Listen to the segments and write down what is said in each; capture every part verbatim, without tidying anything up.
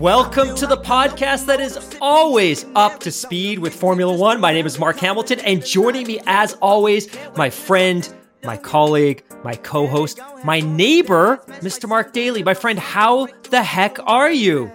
Welcome to the podcast that is always up to speed with Formula One. My name is Mark Hamilton, and joining me as always, my friend, my colleague, my co-host, my neighbor, Mister Mark Daly. My friend, how the heck are you?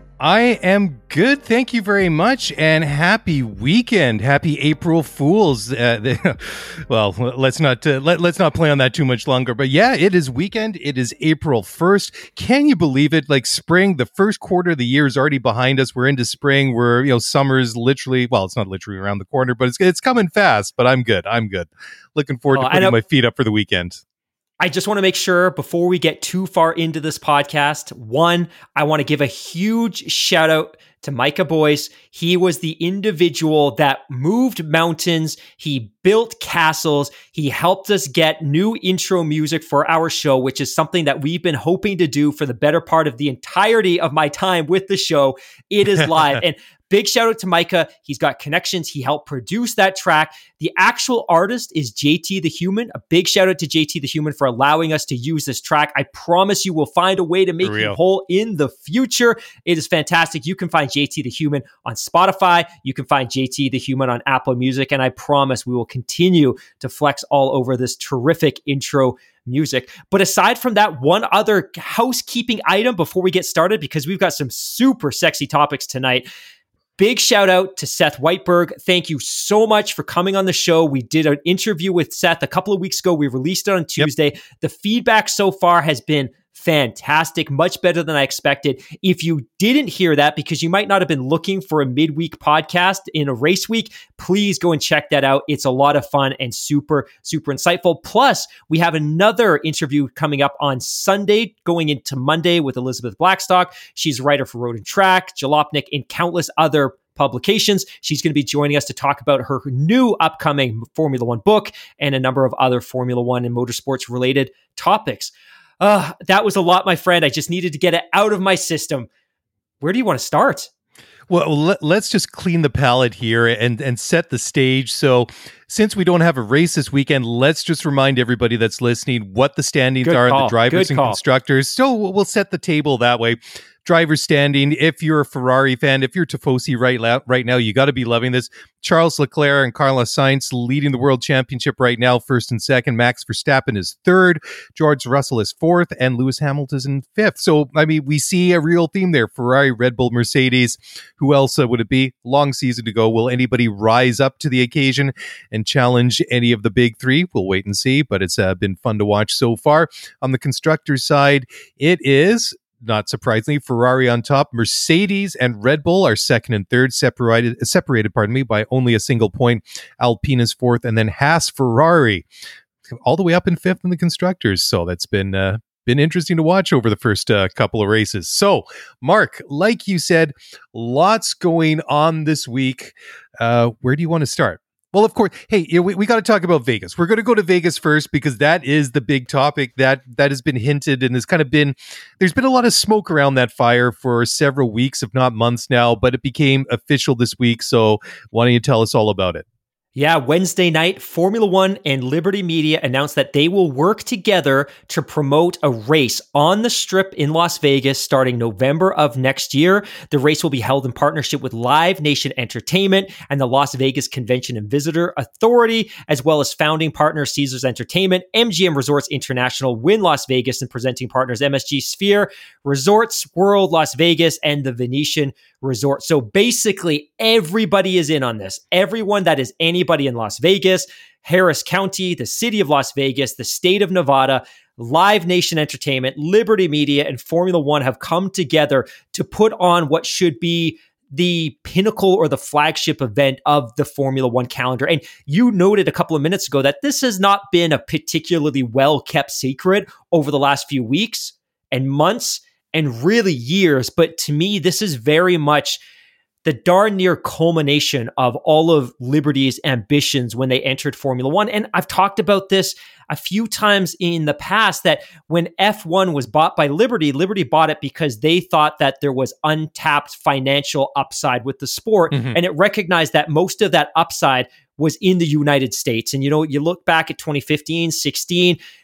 I am good. Thank you very much. And happy weekend. Happy April Fools. Uh, well, let's not uh, let, let's not play on that too much longer. But yeah, it is weekend. It is April first. Can you believe it? Like spring, the first quarter of the year is already behind us. We're into spring. We're, you know, summer's literally, well, it's not literally around the corner, but it's it's coming fast. But I'm good. I'm good. Looking forward oh, to putting my feet up for the weekend. I just want to make sure before we get too far into this podcast, one, I want to give a huge shout out to Micah Boyce. He was the individual that moved mountains. He built castles. He helped us get new intro music for our show, which is something that we've been hoping to do for the better part of the entirety of my time with the show. It is live. And big shout out to Micah. He's got connections. He helped produce that track. The actual artist is J T the Human. A big shout out to J T the Human for allowing us to use this track. I promise you we'll find a way to make him whole in the future. It is fantastic. You can find J T the Human on Spotify. You can find J T the Human on Apple Music. And I promise we will continue to flex all over this terrific intro music. But aside from that, one other housekeeping item before we get started, because we've got some super sexy topics tonight. Big shout out to Seth Whiteberg. Thank you so much for coming on the show. We did an interview with Seth a couple of weeks ago. We released it on Tuesday. Yep. The feedback so far has been fantastic, much better than I expected. If you didn't hear that because you might not have been looking for a midweek podcast in a race week, please go and check that out. It's a lot of fun and super, super insightful. Plus, we have another interview coming up on Sunday, going into Monday with Elizabeth Blackstock. She's a writer for Road and Track, Jalopnik, and countless other publications. She's going to be joining us to talk about her new upcoming Formula One book and a number of other Formula One and motorsports related topics. Uh, that was a lot, my friend. I just needed to get it out of my system. Where do you want to start? Well, let, let's just clean the palette here and, and set the stage. So since we don't have a race this weekend, let's just remind everybody that's listening what the standings Good are, call. the drivers Good and call. constructors. So we'll set the table that way. Driver standing, if you're a Ferrari fan, if you're Tifosi right, la- right now, you got to be loving this. Charles Leclerc and Carlos Sainz leading the world championship right now, first and second. Max Verstappen is third. George Russell is fourth. And Lewis Hamilton is in fifth. So, I mean, we see a real theme there. Ferrari, Red Bull, Mercedes. Who else uh, would it be? Long season to go. Will anybody rise up to the occasion and challenge any of the big three? We'll wait and see, but it's uh, been fun to watch so far. On the constructors side, it is... not surprisingly, Ferrari on top. Mercedes and Red Bull are second and third, separated, separated, pardon me, by only a single point. Alpine is fourth, and then Haas, Ferrari, all the way up in fifth in the constructors. So that's been uh, been interesting to watch over the first uh, couple of races. So, Mark, like you said, lots going on this week. Uh, where do you want to start? Well, of course, hey, we, we got to talk about Vegas. We're going to go to Vegas first because that is the big topic that that has been hinted and has kind of been, there's been a lot of smoke around that fire for several weeks, if not months now, but it became official this week. So why don't you tell us all about it? Yeah, Wednesday night, Formula One and Liberty Media announced that they will work together to promote a race on the Strip in Las Vegas starting November of next year. The race will be held in partnership with Live Nation Entertainment and the Las Vegas Convention and Visitor Authority, as well as founding partner Caesars Entertainment, M G M Resorts International, Wynn Las Vegas, and presenting partners M S G Sphere, Resorts World Las Vegas, and the Venetian Resort. So basically, everybody is in on this. Everyone that is anybody in Las Vegas, Harris County, the city of Las Vegas, the state of Nevada, Live Nation Entertainment, Liberty Media, and Formula One have come together to put on what should be the pinnacle or the flagship event of the Formula One calendar. And you noted a couple of minutes ago that this has not been a particularly well-kept secret over the last few weeks and months and really years. But to me, this is very much the darn near culmination of all of Liberty's ambitions when they entered Formula One. And I've talked about this a few times in the past, that when F one was bought by Liberty, Liberty bought it because they thought that there was untapped financial upside with the sport. Mm-hmm. And it recognized that most of that upside was in the United States. And, you know, you look back at twenty fifteen, sixteen,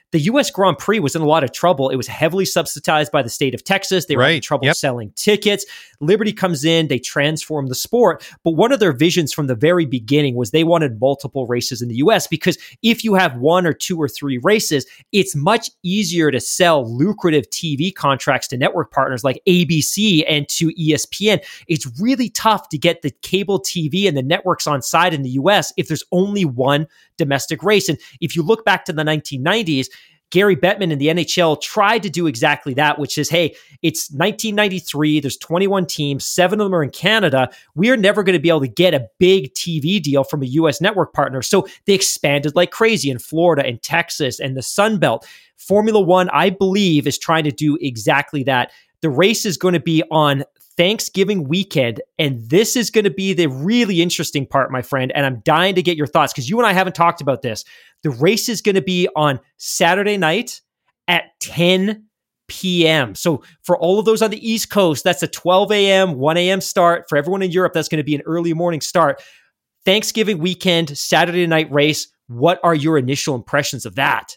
the U S Grand Prix was in a lot of trouble. It was heavily subsidized by the state of Texas. They were right. having trouble yep. selling tickets. Liberty comes in, they transform the sport. But one of their visions from the very beginning was they wanted multiple races in the U S, because if you have one or two or three races, it's much easier to sell lucrative T V contracts to network partners like A B C and to E S P N. It's really tough to get the cable T V and the networks on side in the U S if there's only one domestic race. And if you look back to the nineteen nineties, Gary Bettman and the N H L tried to do exactly that, which is, hey, it's nineteen ninety-three, there's twenty-one teams, seven of them are in Canada. We are never going to be able to get a big T V deal from a U S network partner. So they expanded like crazy in Florida and Texas and the Sun Belt. Formula One, I believe, is trying to do exactly that. The race is going to be on Thanksgiving weekend, and this is going to be the really interesting part, my friend, and I'm dying to get your thoughts because you and I haven't talked about this. The race is going to be on Saturday night at ten p.m. So for all of those on the East Coast, that's a twelve a.m., one a.m. start. For everyone in Europe, that's going to be an early morning start. Thanksgiving weekend, Saturday night race. What are your initial impressions of that?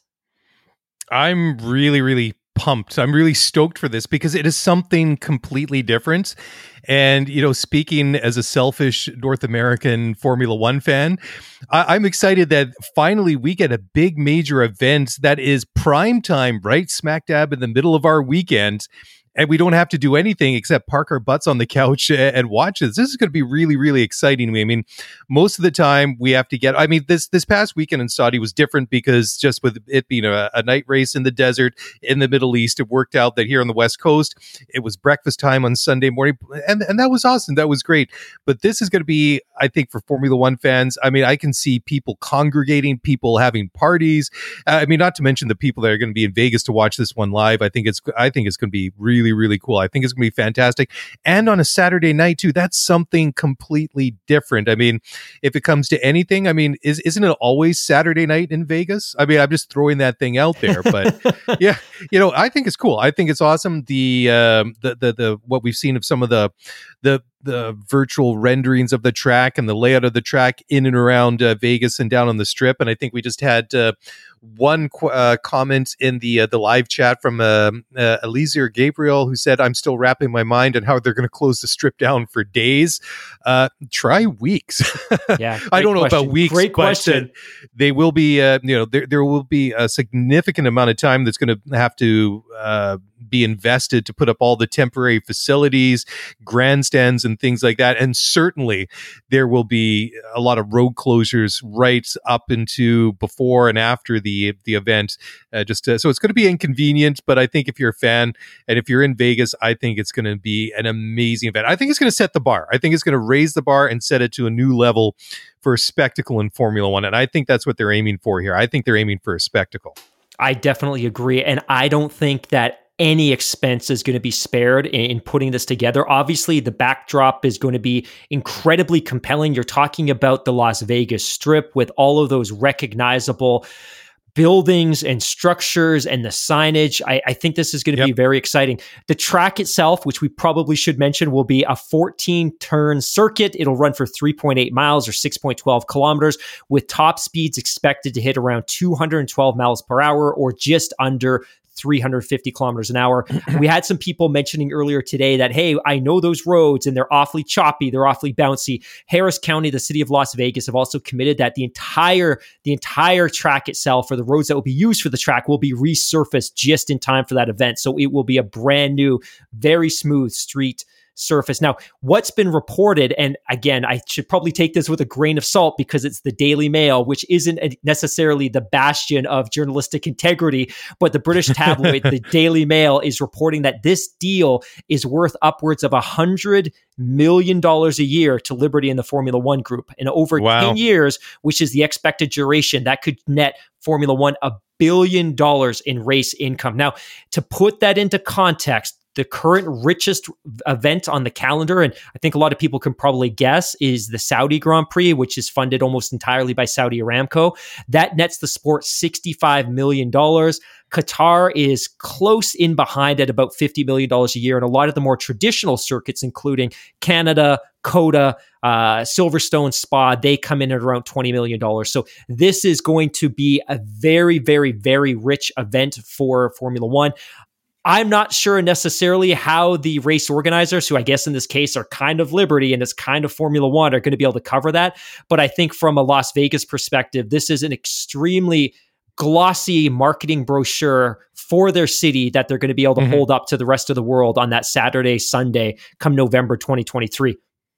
I'm really, really pumped. I'm really stoked for this because it is something completely different. And, you know, speaking as a selfish North American Formula One fan, I- I'm excited that finally we get a big major event that is prime time, right? Smack dab in the middle of our weekend. And we don't have to do anything except park our butts on the couch and watch this. This is going to be really, really exciting to me. I mean, most of the time we have to get, I mean, this this past weekend in Saudi was different because just with it being a, a night race in the desert in the Middle East, it worked out that here on the West Coast, it was breakfast time on Sunday morning. And, and that was awesome. That was great. But this is going to be, I think, for Formula One fans, I mean, I can see people congregating, people having parties. Uh, I mean, not to mention the people that are going to be in Vegas to watch this one live. I think it's, I think it's going to be really Really, really cool. I think it's going to be fantastic. And on a Saturday night, too, that's something completely different. I mean, if it comes to anything, I mean, is, isn't it always Saturday night in Vegas? I mean, I'm just throwing that thing out there. But yeah, you know, I think it's cool. I think it's awesome. The, um, the, the, the, what we've seen of some of the, the, the virtual renderings of the track and the layout of the track in and around uh, Vegas and down on the Strip. And I think we just had uh, one qu- uh, comment in the uh, the live chat from uh, uh, Eliezer Gabriel, who said, I'm still wrapping my mind on how they're going to close the Strip down for days. Uh, try weeks. Yeah, I don't know question. about weeks. Great but, question. Uh, they will be, uh, you know, there, there will be a significant amount of time that's going to have to uh, be invested to put up all the temporary facilities, grandstands, and things like that. And certainly there will be a lot of road closures right up into before and after the the event. Uh, just to, so it's going to be inconvenient, but I think if you're a fan and if you're in Vegas, I think it's going to be an amazing event. I think it's going to set the bar. I think it's going to raise the bar and set it to a new level for a spectacle in Formula One. And I think that's what they're aiming for here. I think they're aiming for a spectacle. I definitely agree. And I don't think that any expense is going to be spared in, in putting this together. Obviously, the backdrop is going to be incredibly compelling. You're talking about the Las Vegas Strip with all of those recognizable buildings and structures and the signage. I, I think this is going to yep. be very exciting. The track itself, which we probably should mention, will be a fourteen turn circuit. It'll run for three point eight miles or six point one two kilometers, with top speeds expected to hit around two hundred twelve miles per hour or just under three hundred fifty kilometers an hour. We had some people mentioning earlier today that, hey, I know those roads and they're awfully choppy, they're awfully bouncy. Harris County, the city of Las Vegas, have also committed that the entire the entire track itself, or the roads that will be used for the track, will be resurfaced just in time for that event. So it will be a brand new, very smooth street surface. Now, what's been reported, and again, I should probably take this with a grain of salt because it's the Daily Mail, which isn't necessarily the bastion of journalistic integrity, but the British tabloid, the Daily Mail, is reporting that this deal is worth upwards of one hundred million dollars a year to Liberty and the Formula One group. And over wow. ten years, which is the expected duration, that could net Formula One a billion dollars in race income. Now, to put that into context, the current richest event on the calendar, and I think a lot of people can probably guess, is the Saudi Grand Prix, which is funded almost entirely by Saudi Aramco. That nets the sport sixty-five million dollars. Qatar is close in behind at about fifty million dollars a year. And a lot of the more traditional circuits, including Canada, COTA, uh, Silverstone, Spa, they come in at around twenty million dollars. So this is going to be a very, very, very rich event for Formula One. I'm not sure necessarily how the race organizers, who I guess in this case are kind of Liberty and it's kind of Formula One, are going to be able to cover that. But I think from a Las Vegas perspective, this is an extremely glossy marketing brochure for their city that they're going to be able to mm-hmm. hold up to the rest of the world on that Saturday, Sunday, come November twenty twenty-three.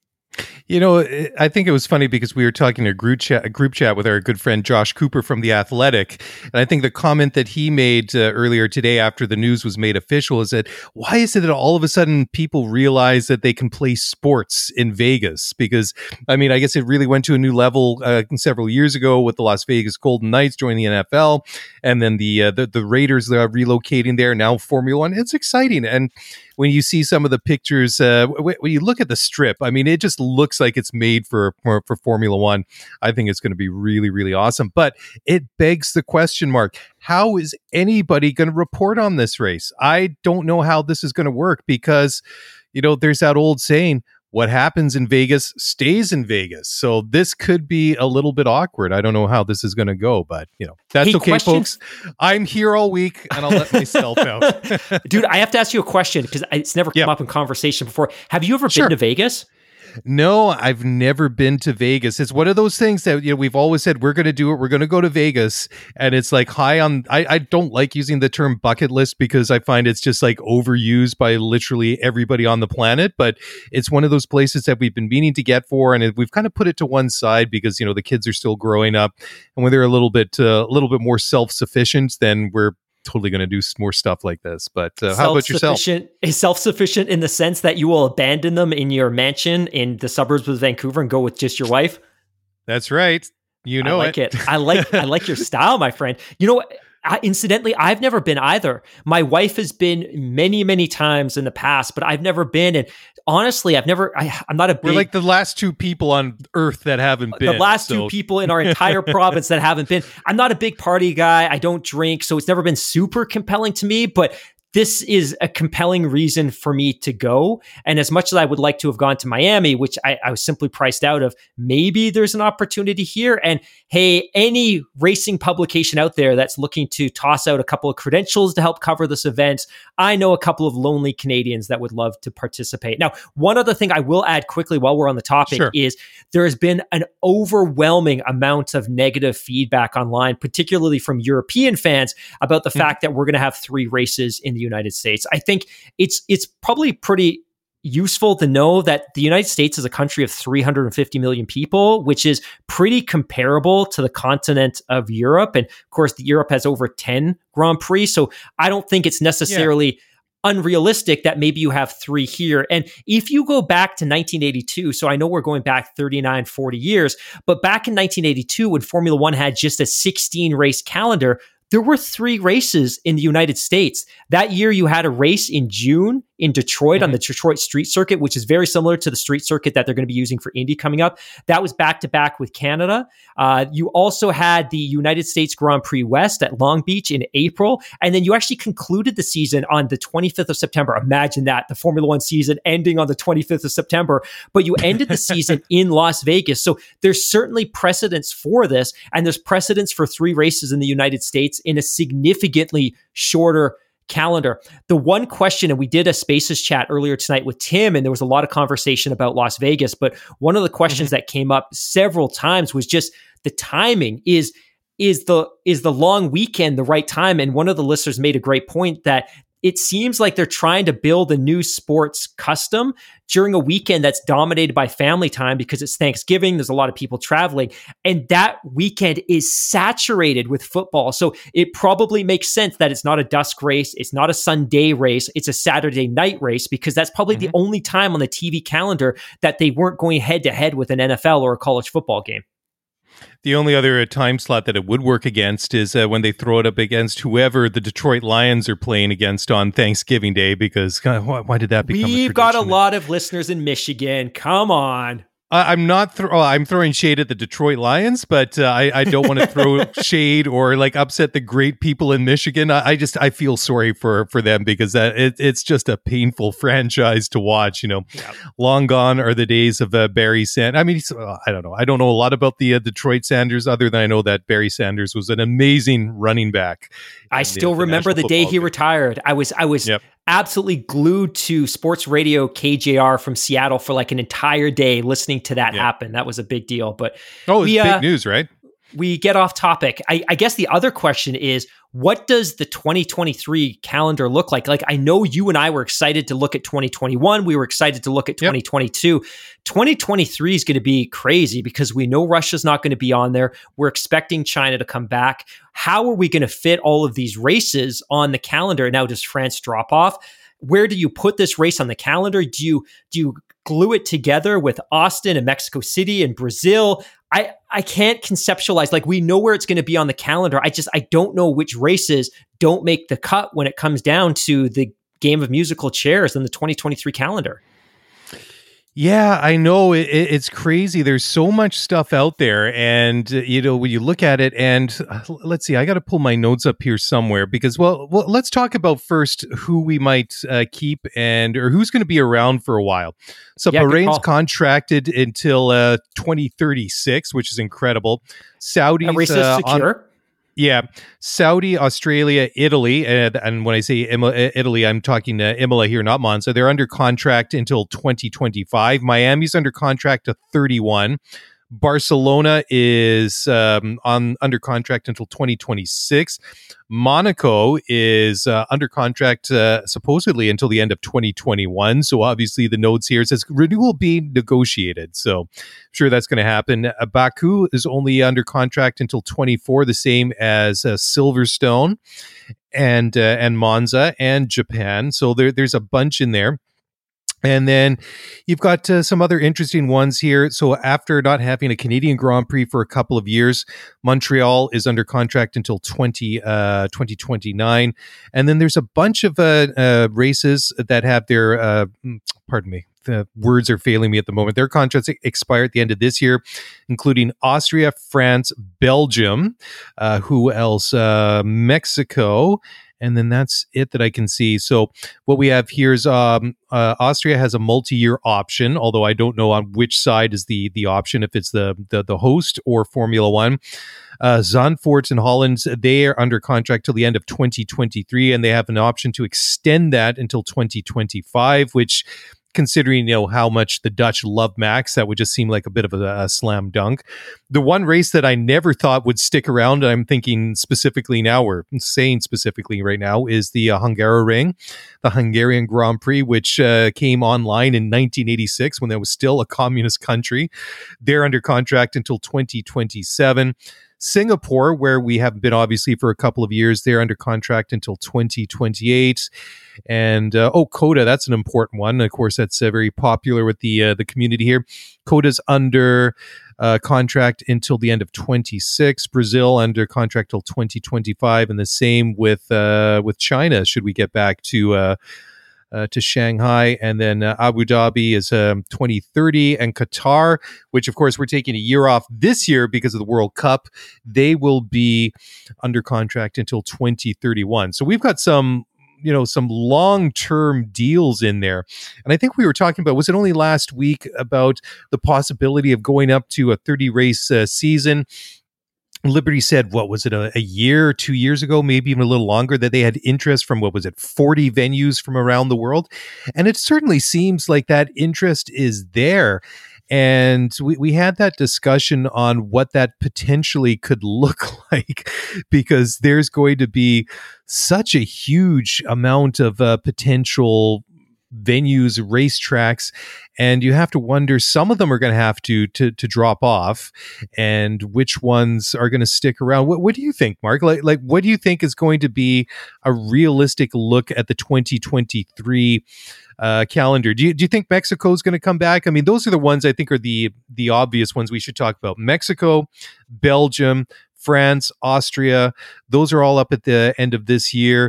You know, I think it was funny because we were talking a group chat, a group chat with our good friend Josh Cooper from The Athletic. And I think the comment that he made uh, earlier today after the news was made official is that, why is it that all of a sudden people realize that they can play sports in Vegas? Because, I mean, I guess it really went to a new level uh, several years ago with the Las Vegas Golden Knights joining the N F L. And then the, uh, the, the Raiders are relocating there, now Formula One. It's exciting. And when you see some of the pictures, uh, w- when you look at the strip, I mean, it just looks like it's made for, for, for Formula One. I think it's going to be really, really awesome. But it begs the question mark, how is anybody going to report on this race? I don't know how this is going to work because, you know, there's that old saying, what happens in Vegas stays in Vegas. So this could be a little bit awkward. I don't know how this is going to go, but you know, that's hey, okay, question? folks. I'm here all week and I'll let myself out. Dude, I have to ask you a question because it's never come yep. up in conversation before. Have you ever sure. been to Vegas? No, I've never been to Vegas. It's one of those things that, you know, we've always said we're going to do it. We're going to go to Vegas. And it's like high on, I, I don't like using the term bucket list because I find it's just like overused by literally everybody on the planet. But it's one of those places that we've been meaning to get for. And it, we've kind of put it to one side because, you know, the kids are still growing up. And when they're a little bit, uh, a little bit more self-sufficient, then we're totally going to do more stuff like this. But uh, how about yourself? Is self-sufficient in the sense that you will abandon them in your mansion in the suburbs of Vancouver and go with just your wife? That's right. You know I like it. it. I like I like your style, my friend. You know what? I, incidentally, I've never been either. My wife has been many, many times in the past, but I've never been. And honestly, I've never, I, I'm not a big... We're like the last two people on Earth that haven't been. The last so. two people in our entire province that haven't been. I'm not a big party guy. I don't drink, so it's never been super compelling to me, but this is a compelling reason for me to go. And as much as I would like to have gone to Miami, which I, I was simply priced out of, maybe there's an opportunity here. And hey, any racing publication out there that's looking to toss out a couple of credentials to help cover this event, I know a couple of lonely Canadians that would love to participate. Now, one other thing I will add quickly while we're on the topic sure. is there has been an overwhelming amount of negative feedback online, particularly from European fans, about the mm-hmm. fact that we're going to have three races in the United States. I think it's it's probably pretty useful to know that the United States is a country of three hundred fifty million people, which is pretty comparable to the continent of Europe. And of course, Europe has over ten Grand Prix. So I don't think it's necessarily yeah. unrealistic that maybe you have three here. And if you go back to nineteen eighty-two, so I know we're going back thirty-nine, forty years, but back in nineteen eighty-two, when Formula One had just a sixteen race calendar, there were three races in the United States. That year, you had a race in June in Detroit mm-hmm. on the Detroit Street Circuit, which is very similar to the street circuit that they're going to be using for Indy coming up. That was back-to-back with Canada. Uh, you also had the United States Grand Prix West at Long Beach in April. And then you actually concluded the season on the twenty-fifth of September. Imagine that, the Formula One season ending on the twenty-fifth of September. But you ended the season in Las Vegas. So there's certainly precedence for this. And there's precedence for three races in the United States in a significantly shorter calendar. The one question, and we did a Spaces chat earlier tonight with Tim, and there was a lot of conversation about Las Vegas, but one of the questions mm-hmm. that came up several times was just the timing. Is is the is the long weekend the right time? And one of the listeners made a great point that it seems like they're trying to build a new sports custom during a weekend that's dominated by family time because it's Thanksgiving. There's a lot of people traveling, and that weekend is saturated with football. So it probably makes sense that it's not a dusk race. It's not a Sunday race. It's a Saturday night race because that's probably mm-hmm. the only time on the T V calendar that they weren't going head to head with an N F L or a college football game. The only other uh, time slot that it would work against is uh, when they throw it up against whoever the Detroit Lions are playing against on Thanksgiving Day, because God, why, why did that become We've a got a lot of listeners in Michigan. Come on. I, I'm not. Th- oh, I'm throwing shade at the Detroit Lions, but uh, I, I don't want to throw shade or like upset the great people in Michigan. I, I just I feel sorry for for them because that it, it's just a painful franchise to watch. You know, yeah. Long gone are the days of uh, Barry Sanders. I mean, uh, I don't know. I don't know a lot about the uh, Detroit Sanders other than I know that Barry Sanders was an amazing running back. I still the, the remember the day he game. retired. I was I was. Yep. absolutely glued to sports radio K J R from Seattle for like an entire day listening to that yeah. happen. That was a big deal. But oh, it's we, big uh, news, right? We get off topic. I, I guess the other question is, what does the twenty twenty-three calendar look like? Like, I know you and I were excited to look at twenty twenty-one. We were excited to look at twenty twenty-two. Yep. twenty twenty-three is going to be crazy because we know Russia's not going to be on there. We're expecting China to come back. How are we going to fit all of these races on the calendar? Now, does France drop off? Where do you put this race on the calendar? Do you do you glue it together with Austin and Mexico City and Brazil? I, I can't conceptualize, like, we know where it's going to be on the calendar. I just, I don't know which races don't make the cut when it comes down to the game of musical chairs in the twenty twenty-three calendar. Yeah, I know it, it, it's crazy. There's so much stuff out there. And, uh, you know, when you look at it and uh, let's see, I got to pull my notes up here somewhere because, well, well let's talk about first who we might uh, keep and or who's going to be around for a while. So yeah, Bahrain's contracted until uh, twenty thirty-six, which is incredible. Saudi's race is uh, secure. On- Yeah, Saudi, Australia, Italy, and, and when I say Imola, Italy, I'm talking uh, Imola here, not Monza. They're under contract until twenty twenty-five. Miami's under contract to thirty-one. Barcelona is um, on under contract until twenty twenty-six. Monaco is uh, under contract uh, supposedly until the end of twenty twenty-one. So obviously the notes here says renewal being negotiated. So I'm sure that's going to happen. Uh, Baku is only under contract until twenty-four, the same as uh, Silverstone and uh, and Monza and Japan. So there, there's a bunch in there. And then you've got uh, some other interesting ones here. So after not having a Canadian Grand Prix for a couple of years, Montreal is under contract until twenty, uh, twenty twenty-nine. And then there's a bunch of uh, uh, races that have their, uh, pardon me, the words are failing me at the moment. Their contracts expire at the end of this year, including Austria, France, Belgium, uh, who else? Uh, Mexico. And then that's it that I can see. So what we have here is um, uh, Austria has a multi-year option, although I don't know on which side is the the option, if it's the the, the host or Formula One. Uh, Zandvoort in Holland, they are under contract till the end of twenty twenty-three, and they have an option to extend that until twenty twenty-five, which, considering, you know, how much the Dutch love Max, that would just seem like a bit of a, a slam dunk. The one race that I never thought would stick around, and I'm thinking specifically now, or saying specifically right now, is the uh, Hungaroring, the Hungarian Grand Prix, which uh, came online in nineteen eighty-six when there was still a communist country. They're under contract until twenty twenty-seven. Singapore, where we haven't been obviously for a couple of years, they're under contract until twenty twenty-eight. And uh, oh, COTA, that's an important one. Of course, that's uh, very popular with the uh, the community here. COTA's under uh, contract until the end of twenty-six. Brazil under contract till twenty twenty-five, and the same with uh, with China. Should we get back to uh, Uh, to Shanghai, and then uh, Abu Dhabi is um, twenty thirty, and Qatar, which of course we're taking a year off this year because of the World Cup, they will be under contract until twenty thirty-one. So we've got some, you know, some long-term deals in there. And I think we were talking about, was it only last week, about the possibility of going up to a thirty race uh, season. Liberty said, what was it, a, a year, two years ago, maybe even a little longer, that they had interest from, what was it, forty venues from around the world. And it certainly seems like that interest is there. And we, we had that discussion on what that potentially could look like, because there's going to be such a huge amount of uh, potential venues, racetracks, and you have to wonder, some of them are going to have to, to to drop off, and which ones are going to stick around. What, what do you think, Mark? Like, like, what do you think is going to be a realistic look at the twenty twenty-three uh, calendar? Do you, do you think Mexico is going to come back? I mean, those are the ones I think are the the obvious ones we should talk about. Mexico, Belgium, France, Austria, those are all up at the end of this year.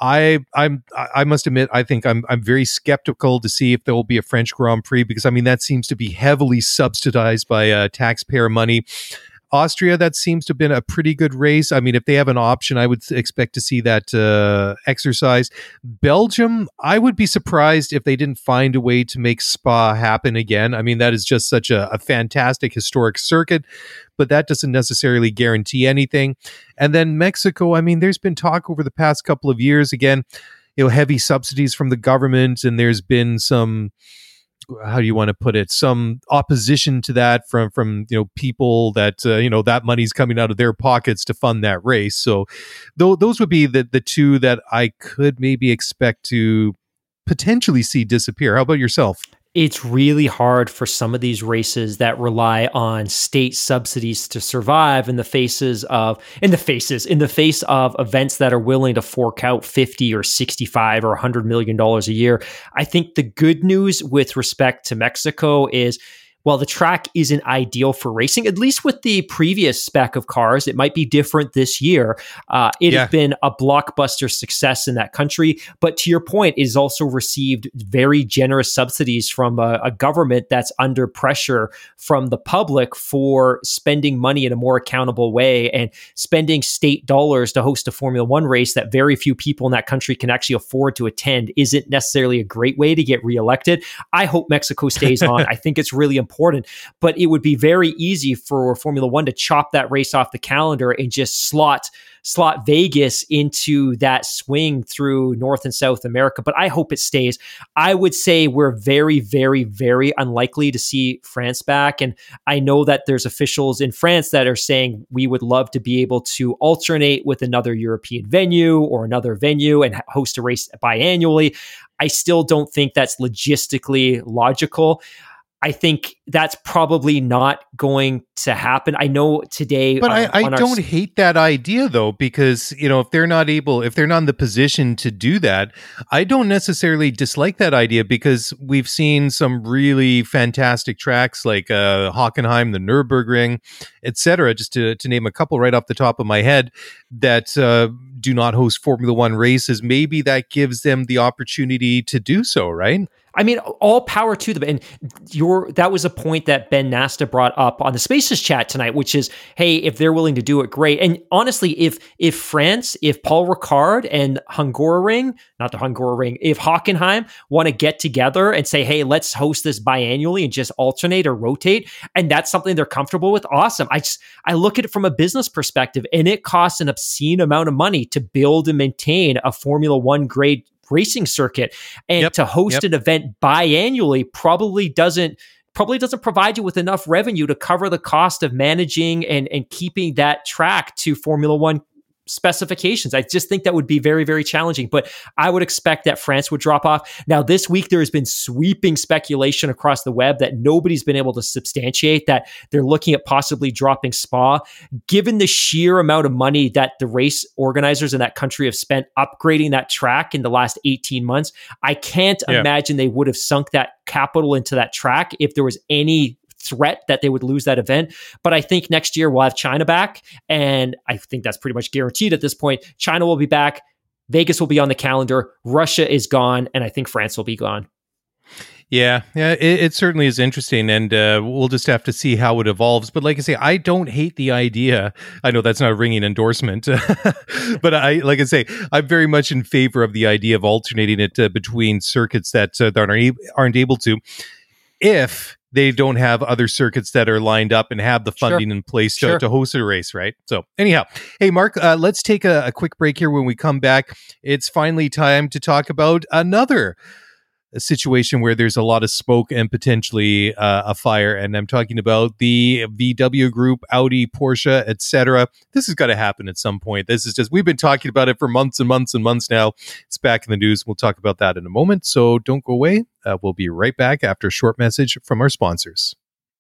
I I'm I must admit, I think I'm I'm very skeptical to see if there will be a French Grand Prix, because I mean that seems to be heavily subsidized by uh, taxpayer money. Austria, that seems to have been a pretty good race. I mean, if they have an option, I would expect to see that uh, exercise. Belgium, I would be surprised if they didn't find a way to make Spa happen again. I mean, that is just such a, a fantastic historic circuit, but that doesn't necessarily guarantee anything. And then Mexico, I mean, there's been talk over the past couple of years, again, you know, heavy subsidies from the government, and there's been some, how do you want to put it, some opposition to that from from you know people that uh, you know that money's coming out of their pockets to fund that race. So th- those would be the the two that I could maybe expect to potentially see disappear. How about yourself? It's really hard for some of these races that rely on state subsidies to survive in the faces of in the faces in the face of events that are willing to fork out fifty or sixty-five or one hundred million dollars a year. I think the good news with respect to Mexico is, while the track isn't ideal for racing, at least with the previous spec of cars, it might be different this year. Uh, it yeah. has been a blockbuster success in that country. But to your point, it has also received very generous subsidies from a, a government that's under pressure from the public for spending money in a more accountable way, and spending state dollars to host a Formula One race that very few people in that country can actually afford to attend isn't necessarily a great way to get reelected. I hope Mexico stays on. I think it's really important. Important, but it would be very easy for Formula One to chop that race off the calendar and just slot slot Vegas into that swing through North and South America. But I hope it stays. I would say we're very, very, very unlikely to see France back. And I know that there's officials in France that are saying we would love to be able to alternate with another European venue or another venue and host a race biannually. I still don't think that's logistically logical. I think that's probably not going to happen. I know today, but uh, I, I don't our... hate that idea though, because you know if they're not able, if they're not in the position to do that, I don't necessarily dislike that idea, because we've seen some really fantastic tracks like uh, Hockenheim, the Nürburgring, et cetera. Just to to name a couple right off the top of my head that uh, do not host Formula One races. Maybe that gives them the opportunity to do so, right? I mean, all power to them. And your that was a point that Ben Nasta brought up on the Spaces chat tonight, which is, hey, if they're willing to do it, great. And honestly, if if France, if Paul Ricard and Hungaroring, not the Hungaroring, if Hockenheim want to get together and say, hey, let's host this biannually and just alternate or rotate, and that's something they're comfortable with, awesome. I just I look at it from a business perspective, and it costs an obscene amount of money to build and maintain a Formula One grade racing circuit, and yep, to host yep. an event biannually probably doesn't probably doesn't provide you with enough revenue to cover the cost of managing and and keeping that track to Formula One specifications. I just think that would be very, very challenging, but I would expect that France would drop off. Now, this week, there has been sweeping speculation across the web that nobody's been able to substantiate that they're looking at possibly dropping Spa. Given the sheer amount of money that the race organizers in that country have spent upgrading that track in the last eighteen months, I can't yeah. imagine they would have sunk that capital into that track if there was any threat that they would lose that event. But I think next year we'll have China back, and I think that's pretty much guaranteed at this point. China will be back, Vegas will be on the calendar, Russia is gone, and I think France will be gone. Yeah, yeah, it, it certainly is interesting, and uh, we'll just have to see how it evolves. But like I say, I don't hate the idea. I know that's not a ringing endorsement, but I, like I say, I'm very much in favor of the idea of alternating it uh, between circuits that, uh, that aren't, aren't able to, if they don't have other circuits that are lined up and have the funding sure. in place to, sure. to host a race, right? So anyhow, hey, Mark, uh, let's take a, a quick break here. When we come back, it's finally time to talk about another a situation where there's a lot of smoke and potentially uh, a fire. And I'm talking about the V W Group, Audi, Porsche, et cetera. This has got to happen at some point. This is just, we've been talking about it for months and months and months now. It's back in the news. We'll talk about that in a moment. So don't go away. Uh, we'll be right back after a short message from our sponsors.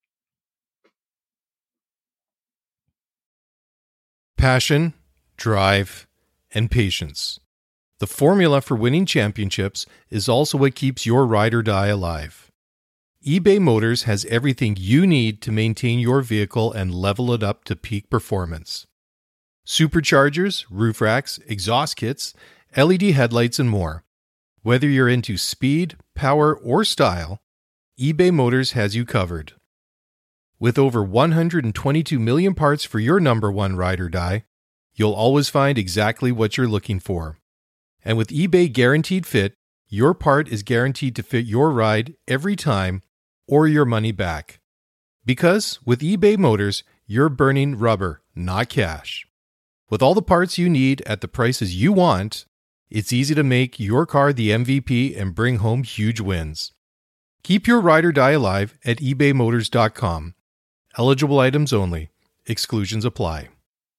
Passion, drive, and patience. The formula for winning championships is also what keeps your ride or die alive. eBay Motors has everything you need to maintain your vehicle and level it up to peak performance. Superchargers, roof racks, exhaust kits, L E D headlights, and more. Whether you're into speed, power, or style, eBay Motors has you covered. With over one hundred twenty-two million parts for your number one ride or die, you'll always find exactly what you're looking for. And with eBay Guaranteed Fit, your part is guaranteed to fit your ride every time or your money back. Because with eBay Motors, you're burning rubber, not cash. With all the parts you need at the prices you want, it's easy to make your car the M V P and bring home huge wins. Keep your ride or die alive at ebay motors dot com. Eligible items only. Exclusions apply.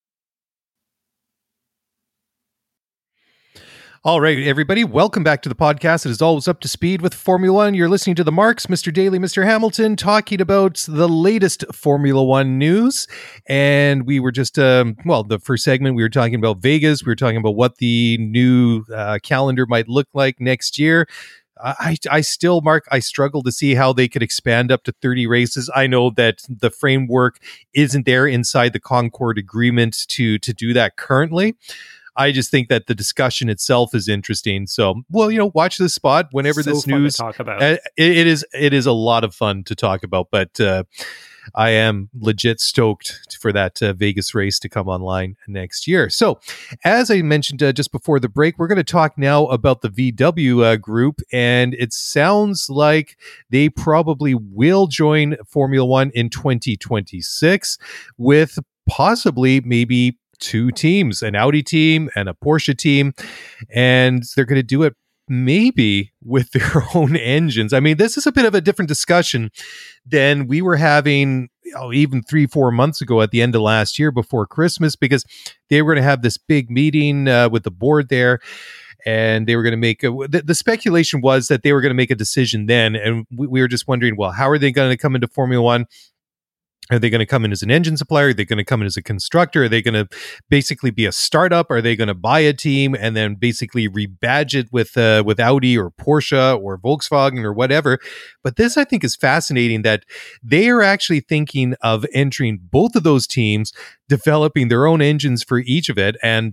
All right, everybody, welcome back to the podcast. It is always up to speed with Formula One. You're listening to The Marks, Mister Daly, Mister Hamilton, talking about the latest Formula One news. And we were just, um, well, the first segment, we were talking about Vegas. We were talking about what the new uh, calendar might look like next year. I, I still, Mark, I struggle to see how they could expand up to thirty races. I know that the framework isn't there inside the Concord Agreement to to do that currently. I just think that the discussion itself is interesting. So, well, you know, watch this spot whenever so this fun news. to talk about. Uh, it, it is it is a lot of fun to talk about, but uh, I am legit stoked for that uh, Vegas race to come online next year. So, as I mentioned uh, just before the break, we're going to talk now about the V W uh, group, and it sounds like they probably will join Formula One in twenty twenty-six with possibly maybe two teams, an Audi team and a Porsche team, and they're going to do it maybe with their own engines. I mean, this is a bit of a different discussion than we were having oh, even three, four months ago at the end of last year before Christmas, because they were going to have this big meeting uh, with the board there, and they were going to make a, the, the speculation was that they were going to make a decision then, and we, we were just wondering, well, how are they going to come into Formula One? Are they going to come in as an engine supplier? Are they going to come in as a constructor? Are they going to basically be a startup? Are they going to buy a team and then basically rebadge it with uh, with Audi or Porsche or Volkswagen or whatever? But this, I think, is fascinating that they are actually thinking of entering both of those teams, developing their own engines for each of it. And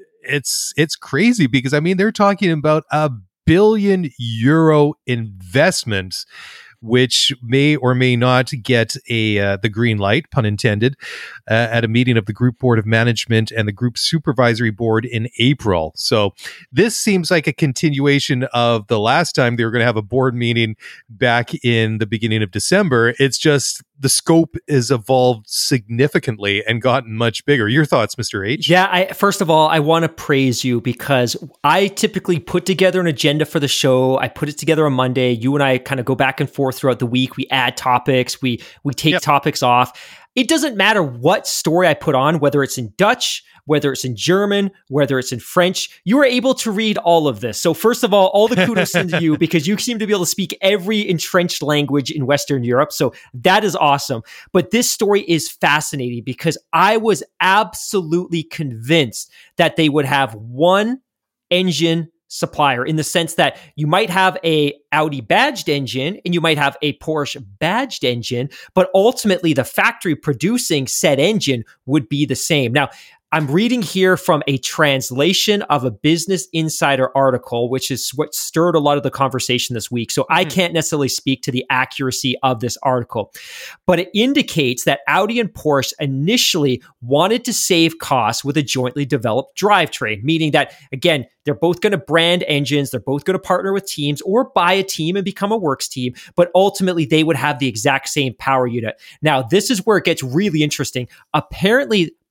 it's it's crazy because, I mean, they're talking about a billion euro investment, which may or may not get a uh, the green light, pun intended, uh, at a meeting of the Group Board of Management and the Group Supervisory Board in April. So this seems like a continuation of the last time they were going to have a board meeting back in the beginning of December. It's just the scope has evolved significantly and gotten much bigger. Your thoughts, Mister H? Yeah, I, first of all, I want to praise you because I typically put together an agenda for the show. I put it together on Monday. You and I kind of go back and forth throughout the week. We add topics. We we take yep. topics off. It doesn't matter what story I put on, whether it's in Dutch, whether it's in German, whether it's in French, you are able to read all of this. So first of all, all the kudos to you because you seem to be able to speak every entrenched language in Western Europe. So that is awesome. But this story is fascinating because I was absolutely convinced that they would have one engine supplier in the sense that you might have a Audi badged engine and you might have a Porsche badged engine, but ultimately the factory producing said engine would be the same. Now, I'm reading here from a translation of a Business Insider article, which is what stirred a lot of the conversation this week. So mm-hmm. I can't necessarily speak to the accuracy of this article, but it indicates that Audi and Porsche initially wanted to save costs with a jointly developed drivetrain, meaning that, again, they're both going to brand engines, they're both going to partner with teams or buy a team and become a works team, but ultimately they would have the exact same power unit. Now, this is where it gets really interesting. Apparently,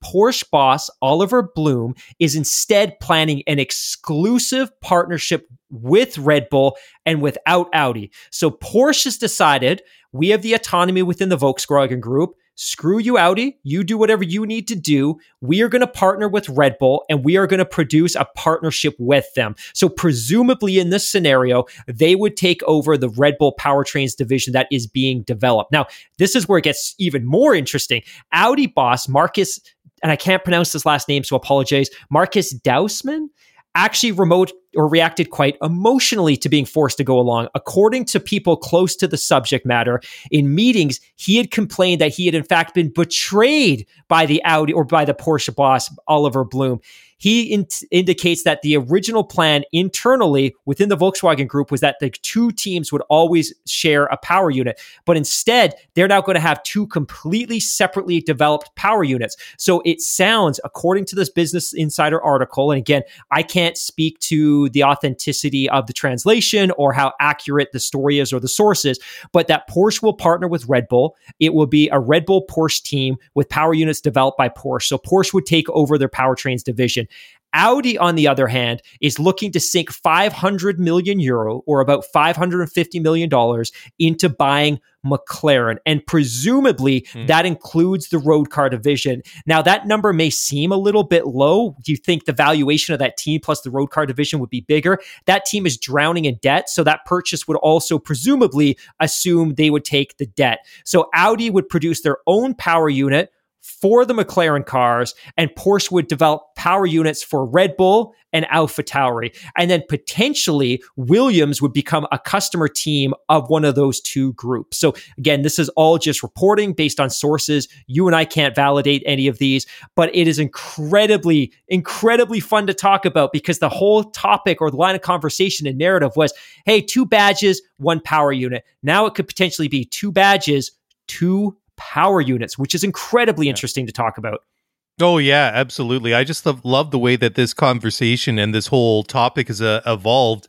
Porsche boss Oliver Bloom is instead planning an exclusive partnership with Red Bull and without Audi. So Porsche has decided we have the autonomy within the Volkswagen Group. Screw you, Audi. You do whatever you need to do. We are going to partner with Red Bull and we are going to produce a partnership with them. So presumably in this scenario, they would take over the Red Bull powertrains division that is being developed. Now, this is where it gets even more interesting. Audi boss Marcus, and I can't pronounce his last name, so apologize, Marcus Dausman, actually remote or reacted quite emotionally to being forced to go along. According to people close to the subject matter, in meetings, he had complained that he had in fact been betrayed by the Audi or by the Porsche boss, Oliver Bloom. He in- indicates that the original plan internally within the Volkswagen Group was that the two teams would always share a power unit. But instead, they're now going to have two completely separately developed power units. So it sounds, according to this Business Insider article, and again, I can't speak to the authenticity of the translation or how accurate the story is or the sources, but that Porsche will partner with Red Bull. It will be a Red Bull Porsche team with power units developed by Porsche. So Porsche would take over their powertrains division. Audi, on the other hand, is looking to sink five hundred million euro or about five hundred fifty million dollars into buying McLaren. And presumably mm. that includes the road car division. Now, that number may seem a little bit low. Do you think the valuation of that team plus the road car division would be bigger? That team is drowning in debt. So that purchase would also presumably assume they would take the debt. So Audi would produce their own power unit for the McLaren cars, and Porsche would develop power units for Red Bull and AlphaTauri. And then potentially Williams would become a customer team of one of those two groups. So again, this is all just reporting based on sources. You and I can't validate any of these, but it is incredibly, incredibly fun to talk about because the whole topic or the line of conversation and narrative was, hey, two badges, one power unit. Now it could potentially be two badges, two power units, which is incredibly yeah. interesting to talk about. Oh, yeah, absolutely. I just love, love the way that this conversation and this whole topic has uh, evolved.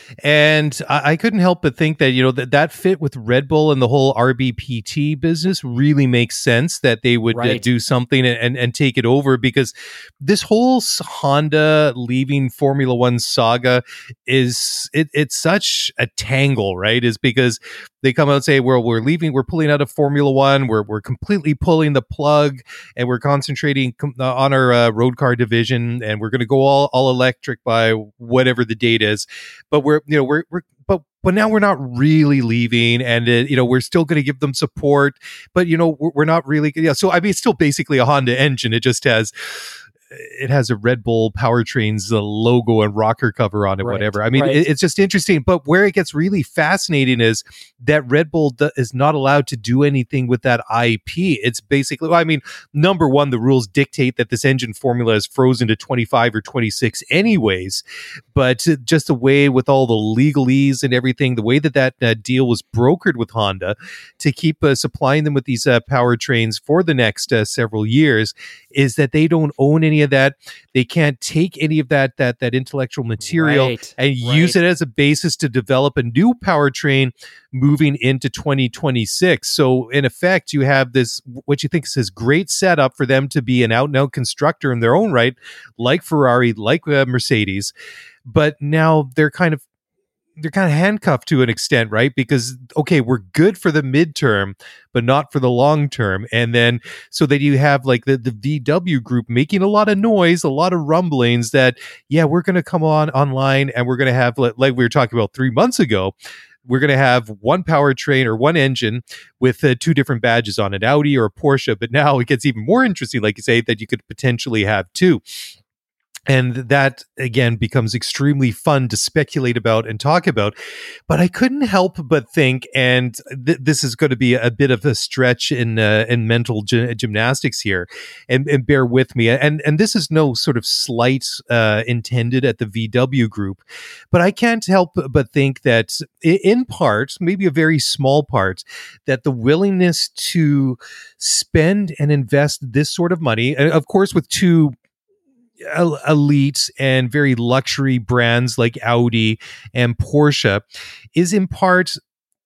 And I, I couldn't help but think that, you know, that, that fit with Red Bull and the whole R B P T business really makes sense that they would right. uh, do something and, and, and take it over, because this whole Honda leaving Formula One saga is, it, it's such a tangle, right? Is because they come out and say, well, we're leaving, we're pulling out of Formula One, we're we're completely pulling the plug, and we're concentrating com- on our uh, road car division, and we're going to go all, all electric by whatever the date is. But we're, you know, we're, we're but but now we're not really leaving, and uh, you know, we're still going to give them support, but you know, we're, we're not really, yeah. So I mean, it's still basically a Honda engine. It just has. It has a Red Bull powertrains uh, logo and rocker cover on it, right, whatever. I mean, right. it, it's just interesting. But where it gets really fascinating is that Red Bull do, is not allowed to do anything with that I P. It's basically, well, I mean, number one, the rules dictate that this engine formula is frozen to twenty-five or twenty-six anyways. But just the way with all the legalese and everything, the way that that uh, deal was brokered with Honda to keep uh, supplying them with these uh, powertrains for the next uh, several years is that they don't own any of that. They can't take any of that that that intellectual material right, and right. use it as a basis to develop a new powertrain moving into twenty twenty-six. So in effect, you have this, what you think is this great setup for them to be an out-and-out constructor in their own right, like Ferrari, like uh, Mercedes. But now they're kind of they're kind of handcuffed to an extent, right? Because, okay, we're good for the midterm, but not for the long term. And then so that you have like the, the V W group making a lot of noise, a lot of rumblings that, yeah, we're going to come on online and we're going to have, like we were talking about three months ago, we're going to have one powertrain or one engine with uh, two different badges on it, Audi or a Porsche. But now it gets even more interesting, like you say, that you could potentially have two. And that, again, becomes extremely fun to speculate about and talk about. But I couldn't help but think, and th- this is going to be a bit of a stretch in uh, in mental gy- gymnastics here, and, and bear with me. And and this is no sort of slight uh, intended at the V W group, but I can't help but think that in part, maybe a very small part, that the willingness to spend and invest this sort of money, of course, with two elite and very luxury brands like Audi and Porsche, is in part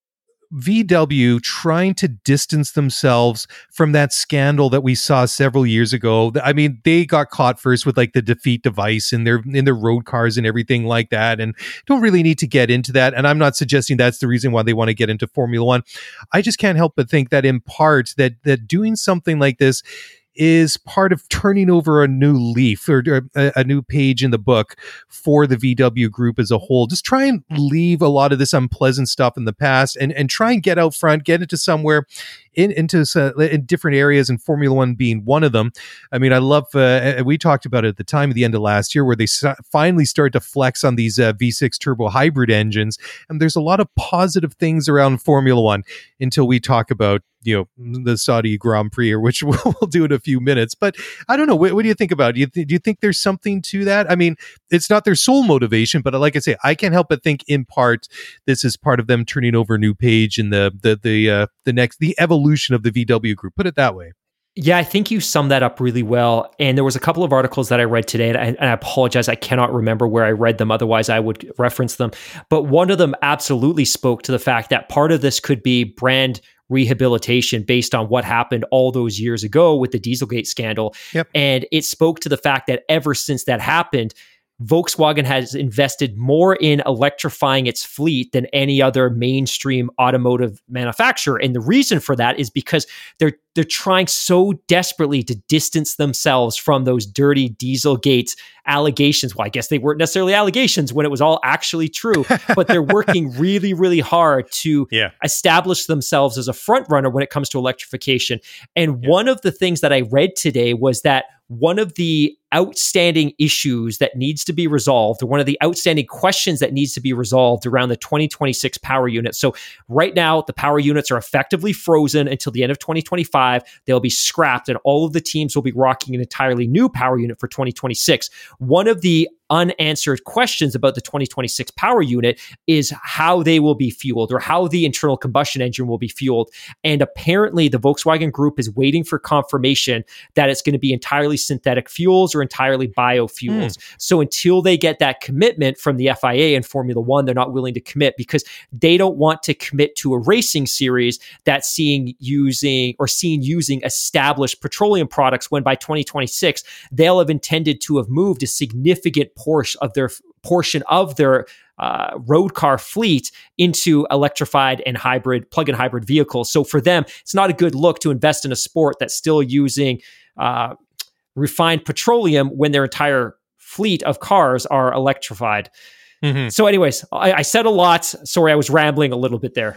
V W trying to distance themselves from that scandal that we saw several years ago. I mean, they got caught first with like the defeat device in their in their road cars and everything like that, and don't really need to get into that. And I'm not suggesting that's the reason why they want to get into Formula One. I just can't help but think that in part that that doing something like this is part of turning over a new leaf or a, a new page in the book for the V W group as a whole. Just try and leave a lot of this unpleasant stuff in the past and, and try and get out front, get into somewhere in, into uh, in different areas, and Formula One being one of them. I mean, I love, uh, we talked about it at the time of the end of last year where they s- finally started to flex on these uh, V six turbo hybrid engines. And there's a lot of positive things around Formula One until we talk about, you know, the Saudi Grand Prix, or which we'll do in a few minutes. But I don't know. What, what do you think about it? Do you, th- do you think there's something to that? I mean, it's not their sole motivation, but like I say, I can't help but think in part this is part of them turning over a new page in the the the uh, the next the evolution of the V W group. Put it that way. Yeah, I think you summed that up really well. And there was a couple of articles that I read today, and I, and I apologize, I cannot remember where I read them. Otherwise, I would reference them. But one of them absolutely spoke to the fact that part of this could be brand rehabilitation based on what happened all those years ago with the Dieselgate scandal. Yep. And it spoke to the fact that ever since that happened, Volkswagen has invested more in electrifying its fleet than any other mainstream automotive manufacturer. And the reason for that is because they're they're trying so desperately to distance themselves from those dirty Dieselgate allegations. Well, I guess they weren't necessarily allegations when it was all actually true, but they're working really, really hard to yeah. establish themselves as a front runner when it comes to electrification. And yeah. one of the things that I read today was that one of the outstanding issues that needs to be resolved, or one of the outstanding questions that needs to be resolved around the twenty twenty-six power unit. So right now, the power units are effectively frozen until the end of twenty twenty-five. They'll be scrapped, and all of the teams will be rocking an entirely new power unit for twenty twenty-six. One of the unanswered questions about the twenty twenty-six power unit is how they will be fueled, or how the internal combustion engine will be fueled. And apparently the Volkswagen Group is waiting for confirmation that it's going to be entirely synthetic fuels or entirely biofuels. Mm. So until they get that commitment from the F I A and Formula One, they're not willing to commit, because they don't want to commit to a racing series that's seeing using or seen using established petroleum products, when by twenty twenty-six they'll have intended to have moved a significant portion of their portion of their uh, road car fleet into electrified and hybrid, plug-in hybrid vehicles. So for them, it's not a good look to invest in a sport that's still using uh, refined petroleum when their entire fleet of cars are electrified. Mm-hmm. So anyways, I, I said a lot. Sorry, I was rambling a little bit there.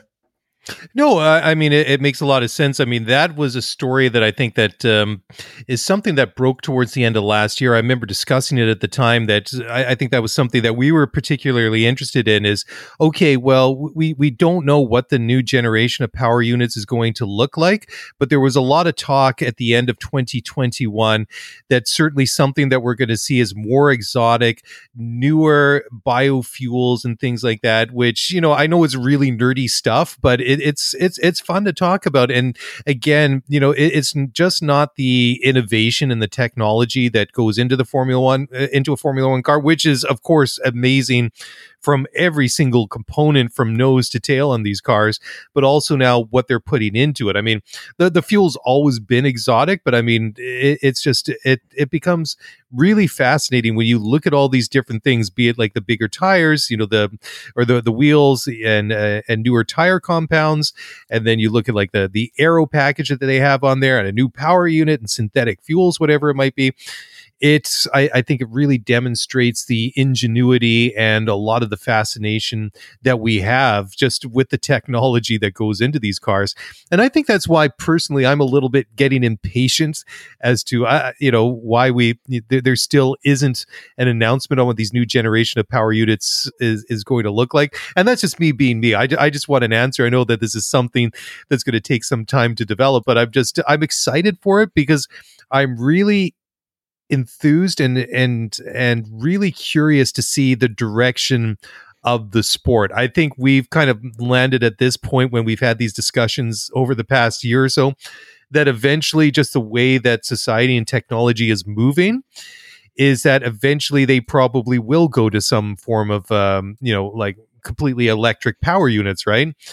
No, uh, I mean, it, it makes a lot of sense. I mean, that was a story that I think that um, is something that broke towards the end of last year. I remember discussing it at the time, that I, I think that was something that we were particularly interested in is, okay, well, we, we don't know what the new generation of power units is going to look like, but there was a lot of talk at the end of twenty twenty-one that certainly something that we're going to see is more exotic, newer biofuels and things like that, which, you know, I know is really nerdy stuff, but it It's it's it's fun to talk about. And again, you know, it, it's just not the innovation and the technology that goes into the Formula One, uh, into a Formula One car, which is of course amazing from every single component from nose to tail on these cars, but also now what they're putting into it. I mean, the, the fuel's always been exotic, but I mean, it, it's just, it it becomes really fascinating when you look at all these different things, be it like the bigger tires, you know, the, or the, the wheels and, uh, and newer tire compounds. And then you look at like the, the aero package that they have on there and a new power unit and synthetic fuels, whatever it might be. It's, I, I think it really demonstrates the ingenuity and a lot of the fascination that we have just with the technology that goes into these cars. And I think that's why personally I'm a little bit getting impatient as to, uh, you know, why we, there, there still isn't an announcement on what these new generation of power units is, is going to look like. And that's just me being me. I, I just want an answer. I know that this is something that's going to take some time to develop, but I'm just, I'm excited for it because I'm really enthused and and and really curious to see the direction of the sport. I think we've kind of landed at this point when we've had these discussions over the past year or so that eventually just the way that society and technology is moving is that eventually they probably will go to some form of um, you know, like completely electric power units, right?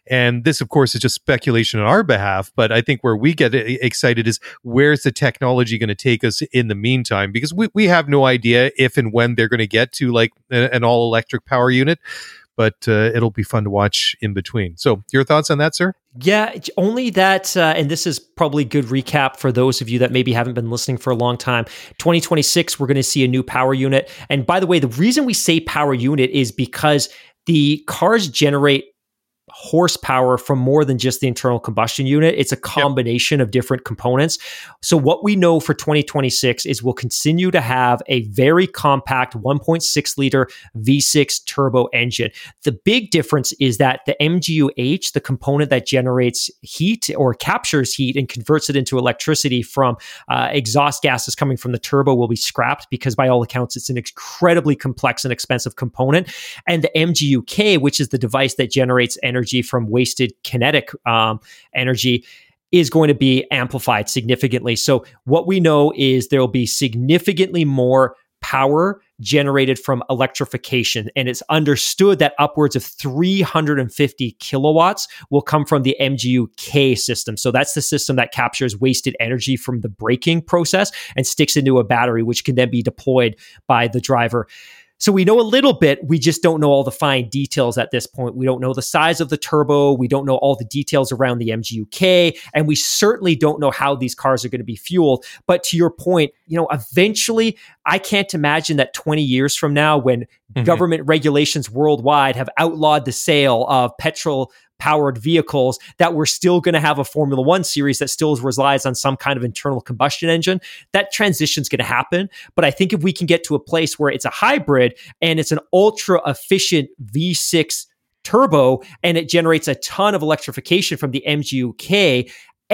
And this, of course, is just speculation on our behalf. But I think where we get excited is where's the technology going to take us in the meantime? Because we, we have no idea if and when they're going to get to like a, an all electric power unit. But uh, it'll be fun to watch in between. So your thoughts on that, sir? Yeah, only that, uh, and this is probably good recap for those of you that maybe haven't been listening for a long time. twenty twenty-six, we're going to see a new power unit. And by the way, the reason we say power unit is because the cars generate horsepower from more than just the internal combustion unit. It's a combination yep. of different components. So what we know for twenty twenty-six is we'll continue to have a very compact one point six liter V six turbo engine. The big difference is that the M G U H, the component that generates heat or captures heat and converts it into electricity from uh, exhaust gases coming from the turbo, will be scrapped because by all accounts, it's an incredibly complex and expensive component. And the M G U K, which is the device that generates energy energy from wasted kinetic um, energy, is going to be amplified significantly. So what we know is there will be significantly more power generated from electrification. And it's understood that upwards of three hundred fifty kilowatts will come from the M G U K system. So that's the system that captures wasted energy from the braking process and sticks into a battery, which can then be deployed by the driver. So we know a little bit, we just don't know all the fine details at this point. We don't know the size of the turbo, we don't know all the details around the M G U K, and we certainly don't know how these cars are going to be fueled. But to your point, you know, eventually, I can't imagine that twenty years from now, when mm-hmm. government regulations worldwide have outlawed the sale of petrol powered vehicles, that we're still going to have a Formula One series that still relies on some kind of internal combustion engine. That transition is going to happen. But I think if we can get to a place where it's a hybrid and it's an ultra efficient V six turbo and it generates a ton of electrification from the M G U K,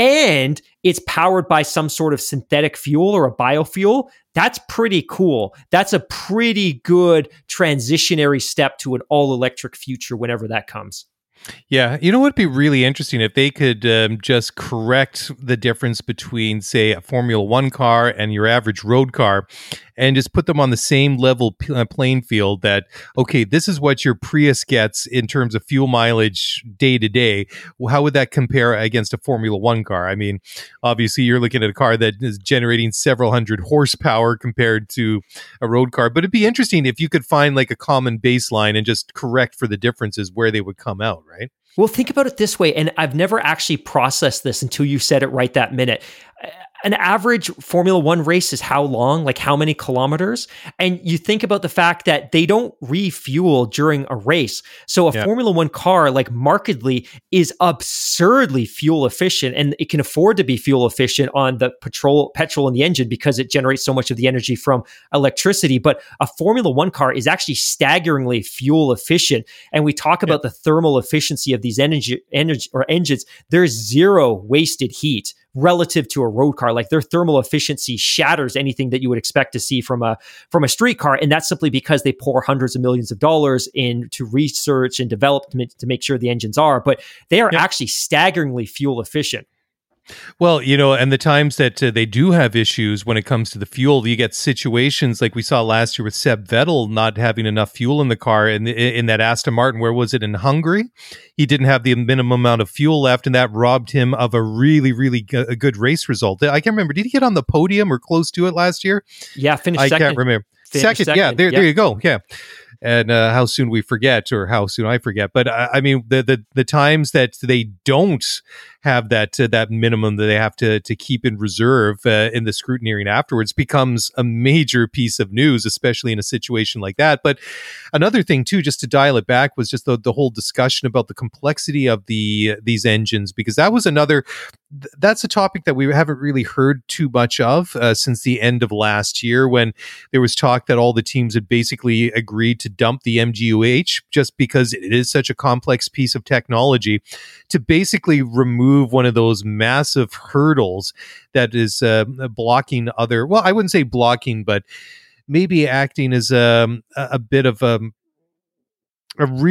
and it's powered by some sort of synthetic fuel or a biofuel, that's pretty cool. That's a pretty good transitionary step to an all-electric future whenever that comes. Yeah, you know what would be really interesting if they could um, just correct the difference between, say, a Formula One car and your average road car, and just put them on the same level p- uh, playing field. That okay, this is what your Prius gets in terms of fuel mileage day to day. How would that compare against a Formula One car? I mean, obviously, you're looking at a car that is generating several hundred horsepower compared to a road car. But it'd be interesting if you could find like a common baseline and just correct for the differences where they would come out. Right? Well, think about it this way, and I've never actually processed this until you said it right that minute. An average Formula One race is how long? Like how many kilometers? And you think about the fact that they don't refuel during a race. So a yep. Formula One car, like markedly, is absurdly fuel efficient, and it can afford to be fuel efficient on the petrol, petrol in the engine because it generates so much of the energy from electricity. But a Formula One car is actually staggeringly fuel efficient. And we talk about yep. the thermal efficiency of these energy, energy or engines. There's zero wasted heat relative to a road car. Like their thermal efficiency shatters anything that you would expect to see from a from a street car, and that's simply because they pour hundreds of millions of dollars into research and development to make sure the engines are, but they are yep. actually staggeringly fuel efficient. Well, you know, and the times that uh, they do have issues when it comes to the fuel, you get situations like we saw last year with Seb Vettel not having enough fuel in the car in, in that Aston Martin. Where was it? In Hungary? He didn't have the minimum amount of fuel left, and that robbed him of a really, really g- a good race result. I can't remember. Did he get on the podium or close to it last year? Yeah, finished I second. can't remember. Second, second, yeah, there, yep. there you go. Yeah. And uh, how soon we forget, or how soon I forget. But uh, I mean, the, the the times that they don't have that uh, that minimum that they have to to keep in reserve uh, in the scrutineering afterwards becomes a major piece of news, especially in a situation like that. But another thing too, just to dial it back, was just the the whole discussion about the complexity of the uh, these engines, because that was another. Th- that's a topic that we haven't really heard too much of uh, since the end of last year, when there was talk that all the teams had basically agreed to dump the M G U H just because it is such a complex piece of technology, to basically remove one of those massive hurdles that is uh, blocking other, well, I wouldn't say blocking, but maybe acting as um, a, a bit of a, a real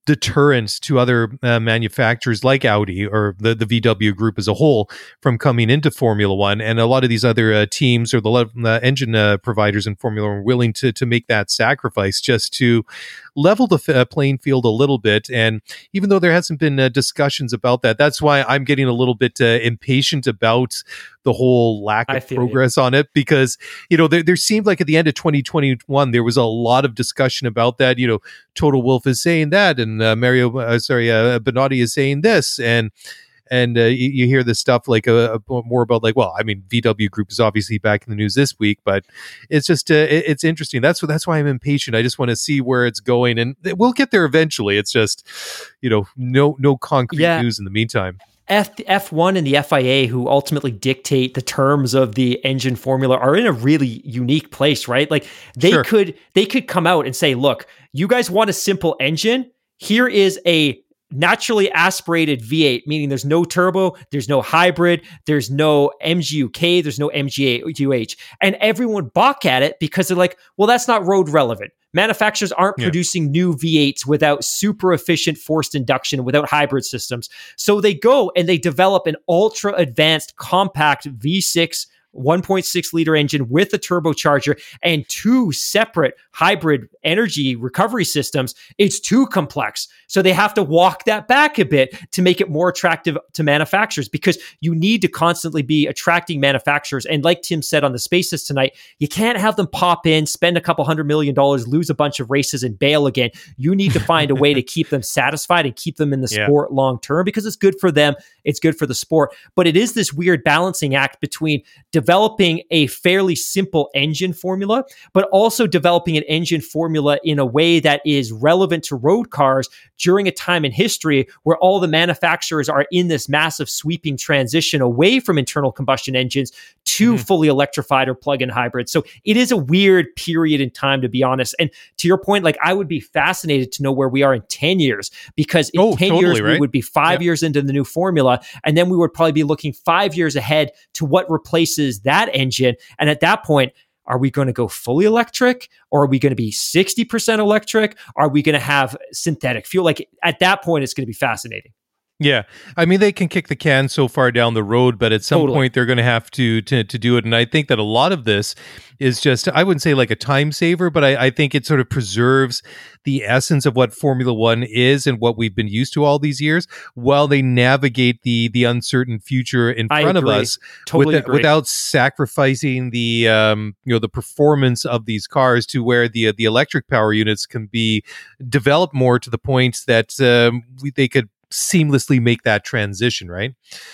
deterrent to other uh, manufacturers like Audi or the, the V W group as a whole from coming into Formula One. And a lot of these other uh, teams or the uh, engine uh, providers in Formula One are willing to, to make that sacrifice just to level the f- uh, playing field a little bit. And even though there hasn't been uh, discussions about that, that's why I'm getting a little bit uh, impatient about the whole lack of progress you. on it, because, you know, there, there seemed like at the end of twenty twenty-one, there was a lot of discussion about that. You know, Total Wolf is saying that, and uh, Mario, uh, sorry, uh, Benotti is saying this, and and uh, you, you hear this stuff like uh, more about like, well, I mean, V W Group is obviously back in the news this week, but it's just uh, it, it's interesting. That's what that's why I'm impatient. I just want to see where it's going, and we'll get there eventually. It's just, you know, no no concrete yeah. news in the meantime. F, F1 and the F I A, who ultimately dictate the terms of the engine formula, are in a really unique place, right? Like they sure. could they could come out and say, look, you guys want a simple engine? Here is a naturally aspirated V eight, meaning there's no turbo, there's no hybrid, there's no M G U K, there's no M G U H. And everyone balk at it because they're like, well, that's not road relevant. Manufacturers aren't yeah. producing new V eights without super efficient forced induction, without hybrid systems. So they go and they develop an ultra advanced compact V six one point six liter engine with a turbocharger and two separate hybrid energy recovery systems. It's too complex. So they have to walk that back a bit to make it more attractive to manufacturers, because you need to constantly be attracting manufacturers. And like Tim said on the Spaces tonight, you can't have them pop in, spend a couple hundred million dollars, lose a bunch of races and bail again. You need to find a way to keep them satisfied and keep them in the yeah. sport long term, because it's good for them. It's good for the sport. But it is this weird balancing act between developing a fairly simple engine formula, but also developing an engine formula in a way that is relevant to road cars during a time in history where all the manufacturers are in this massive sweeping transition away from internal combustion engines to mm-hmm. fully electrified or plug-in hybrids. So it is a weird period in time, to be honest. And to your point, like I would be fascinated to know where we are in ten years, because in oh, ten totally, years, right? we would be five yeah. years into the new formula. And then we would probably be looking five years ahead to what replaces that engine. And at that point, are we going to go fully electric, or are we going to be sixty percent electric? Are we going to have synthetic fuel? Like at that point, it's going to be fascinating. Yeah. I mean, they can kick the can so far down the road, but at some totally. point they're going to have to, to to do it. And I think that a lot of this is just, I wouldn't say like a time saver, but I, I think it sort of preserves the essence of what Formula One is and what we've been used to all these years, while they navigate the the uncertain future in I front agree. of us totally with the, without sacrificing the um, you know the performance of these cars to where the the electric power units can be developed more to the point that um, we, they could seamlessly make that transition, right?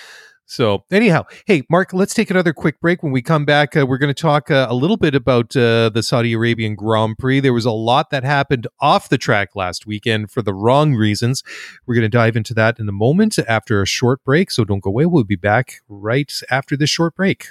So anyhow, hey, Mark, let's take another quick break. When we come back, uh, we're going to talk uh, a little bit about uh, the Saudi Arabian Grand Prix. There was a lot that happened off the track last weekend for the wrong reasons. We're going to dive into that in a moment after a short break, so don't go away. We'll be back right after this short break.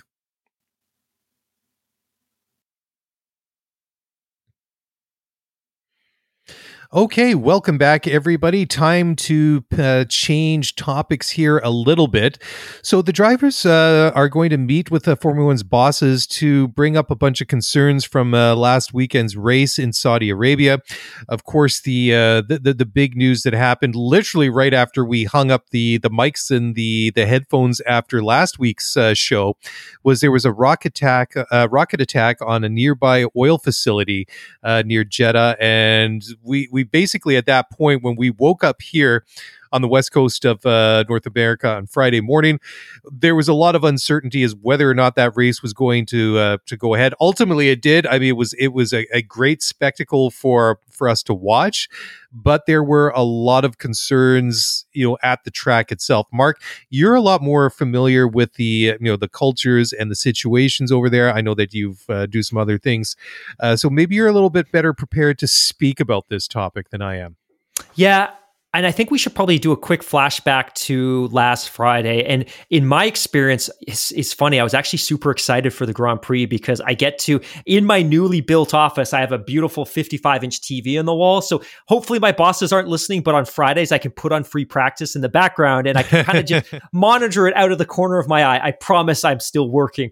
Okay, welcome back, everybody. Time to uh, change topics here a little bit. So the drivers uh, are going to meet with uh, Formula One's bosses to bring up a bunch of concerns from uh, last weekend's race in Saudi Arabia. Of course, the, uh, the, the the big news that happened literally right after we hung up the the mics and the the headphones after last week's uh, show was there was a rocket attack uh, rocket attack on a nearby oil facility uh, near Jeddah, and we we. Basically, at that point, when we woke up here on the west coast of uh, North America on Friday morning, there was a lot of uncertainty as whether or not that race was going to uh, to go ahead. Ultimately, it did. I mean, it was it was a, a great spectacle for for us to watch, but there were a lot of concerns, you know, at the track itself. Mark, you're a lot more familiar with the you know the cultures and the situations over there. I know that you've uh, do some other things, uh, so maybe you're a little bit better prepared to speak about this topic than I am. Yeah. And I think we should probably do a quick flashback to last Friday. And in my experience, it's, it's funny. I was actually super excited for the Grand Prix because I get to, in my newly built office, I have a beautiful fifty-five inch T V on the wall. So hopefully my bosses aren't listening, but on Fridays, I can put on Free Practice in the background and I can kind of just monitor it out of the corner of my eye. I promise I'm still working.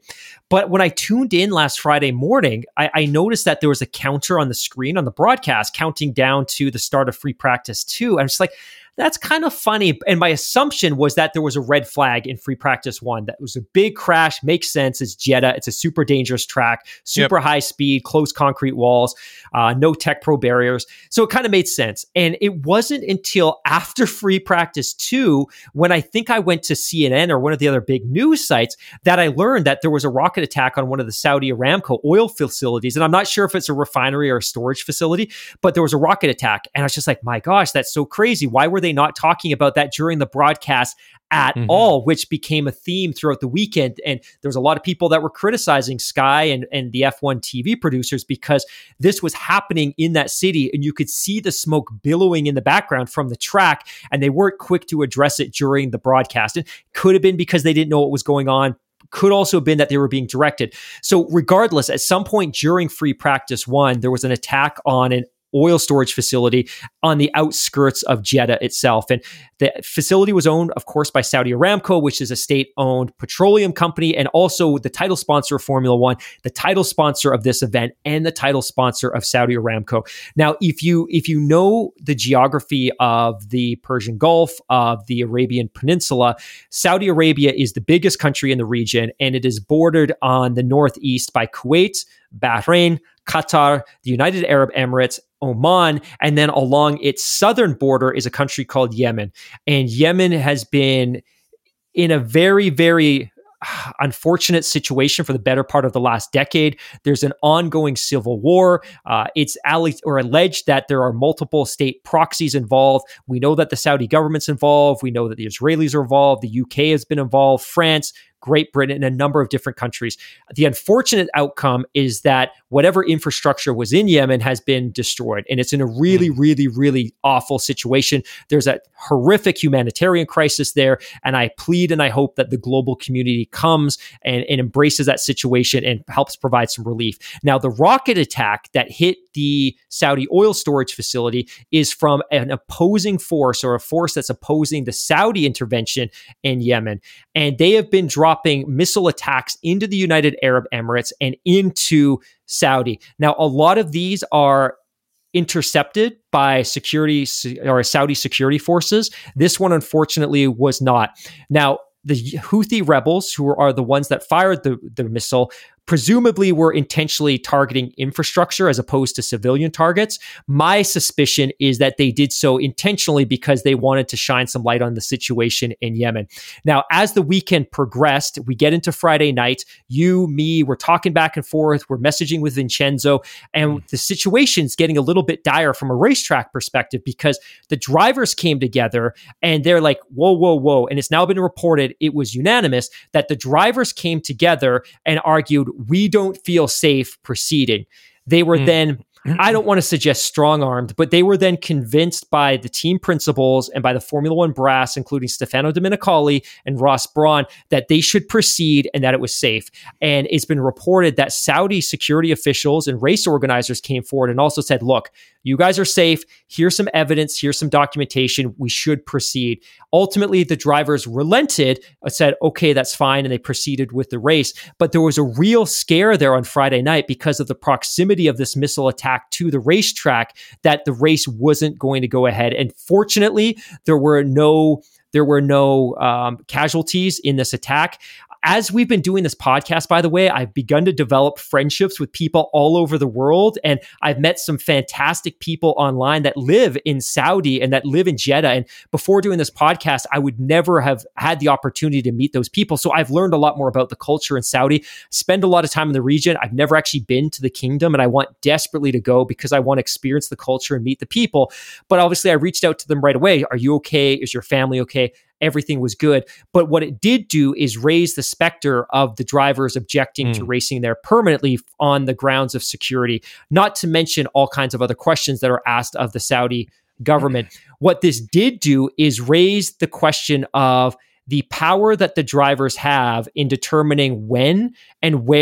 But when I tuned in last Friday morning, I, I noticed that there was a counter on the screen on the broadcast counting down to the start of free practice two. I'm just like, that's kind of funny. And my assumption was that there was a red flag in free practice one. That was a big crash. Makes sense. It's Jeddah. It's a super dangerous track, super yep. high speed, close concrete walls, uh, no tech pro barriers. So it kind of made sense. And it wasn't until after free practice two, when I think I went to C N N or one of the other big news sites, that I learned that there was a rocket attack on one of the Saudi Aramco oil facilities. And I'm not sure if it's a refinery or a storage facility, but there was a rocket attack. And I was just like, my gosh, that's so crazy. Why were they not talking about that during the broadcast at mm-hmm. all, which became a theme throughout the weekend? And there was a lot of people that were criticizing Sky and, and the F one T V producers because this was happening in that city and you could see the smoke billowing in the background from the track, and they weren't quick to address it during the broadcast. And could have been because they didn't know what was going on. Could also have been that they were being directed. So regardless, at some point during free practice one, there was an attack on an oil storage facility on the outskirts of Jeddah itself. And the facility was owned, of course, by Saudi Aramco, which is a state-owned petroleum company, and also the title sponsor of Formula One, the title sponsor of this event, and the title sponsor of Saudi Aramco. Now, if you if you know the geography of the Persian Gulf, of the Arabian Peninsula, Saudi Arabia is the biggest country in the region, and it is bordered on the northeast by Kuwait, Bahrain, Qatar, the United Arab Emirates, Oman, and then along its southern border is a country called Yemen. And Yemen has been in a very, very unfortunate situation for the better part of the last decade. There's an ongoing civil war. Uh, it's alleged or alleged that there are multiple state proxies involved. We know that the Saudi government's involved. We know that the Israelis are involved. The U K has been involved. France, Great Britain, and a number of different countries. The unfortunate outcome is that whatever infrastructure was in Yemen has been destroyed. And it's in a really, really, really awful situation. There's a horrific humanitarian crisis there. And I plead and I hope that the global community comes and, and embraces that situation and helps provide some relief. Now, the rocket attack that hit the Saudi oil storage facility is from an opposing force, or a force that's opposing the Saudi intervention in Yemen. And they have been dropping missile attacks into the United Arab Emirates and into Saudi. Now, a lot of these are intercepted by security or Saudi security forces. This one, unfortunately, was not. Now, the Houthi rebels, who are the ones that fired the, the missile, presumably were intentionally targeting infrastructure as opposed to civilian targets. My suspicion is that they did so intentionally because they wanted to shine some light on the situation in Yemen. Now, as the weekend progressed, we get into Friday night. You, me, we're talking back and forth. We're messaging with Vincenzo, and the situation's getting a little bit dire from a racetrack perspective because the drivers came together and they're like, whoa, whoa, whoa. And it's now been reported, it was unanimous, that the drivers came together and argued, we don't feel safe proceeding. They were mm. then, I don't want to suggest strong-armed, but they were then convinced by the team principals and by the Formula One brass, including Stefano Domenicali and Ross Brawn, that they should proceed and that it was safe. And it's been reported that Saudi security officials and race organizers came forward and also said, look, you guys are safe. Here's some evidence. Here's some documentation. We should proceed. Ultimately, the drivers relented, said, okay, that's fine. And they proceeded with the race. But there was a real scare there on Friday night because of the proximity of this missile attack to the racetrack, that the race wasn't going to go ahead. And fortunately, there were no There were no um, casualties in this attack. As we've been doing this podcast, by the way, I've begun to develop friendships with people all over the world. And I've met some fantastic people online that live in Saudi and that live in Jeddah. And before doing this podcast, I would never have had the opportunity to meet those people. So I've learned a lot more about the culture in Saudi, spend a lot of time in the region. I've never actually been to the kingdom, and I want desperately to go because I want to experience the culture and meet the people. But obviously I reached out to them right away. Are you okay? Is your family okay? Everything was good. But what it did do is raise the specter of the drivers objecting mm. to racing there permanently on the grounds of security, not to mention all kinds of other questions that are asked of the Saudi government. Mm. What this did do is raise the question of the power that the drivers have in determining when and where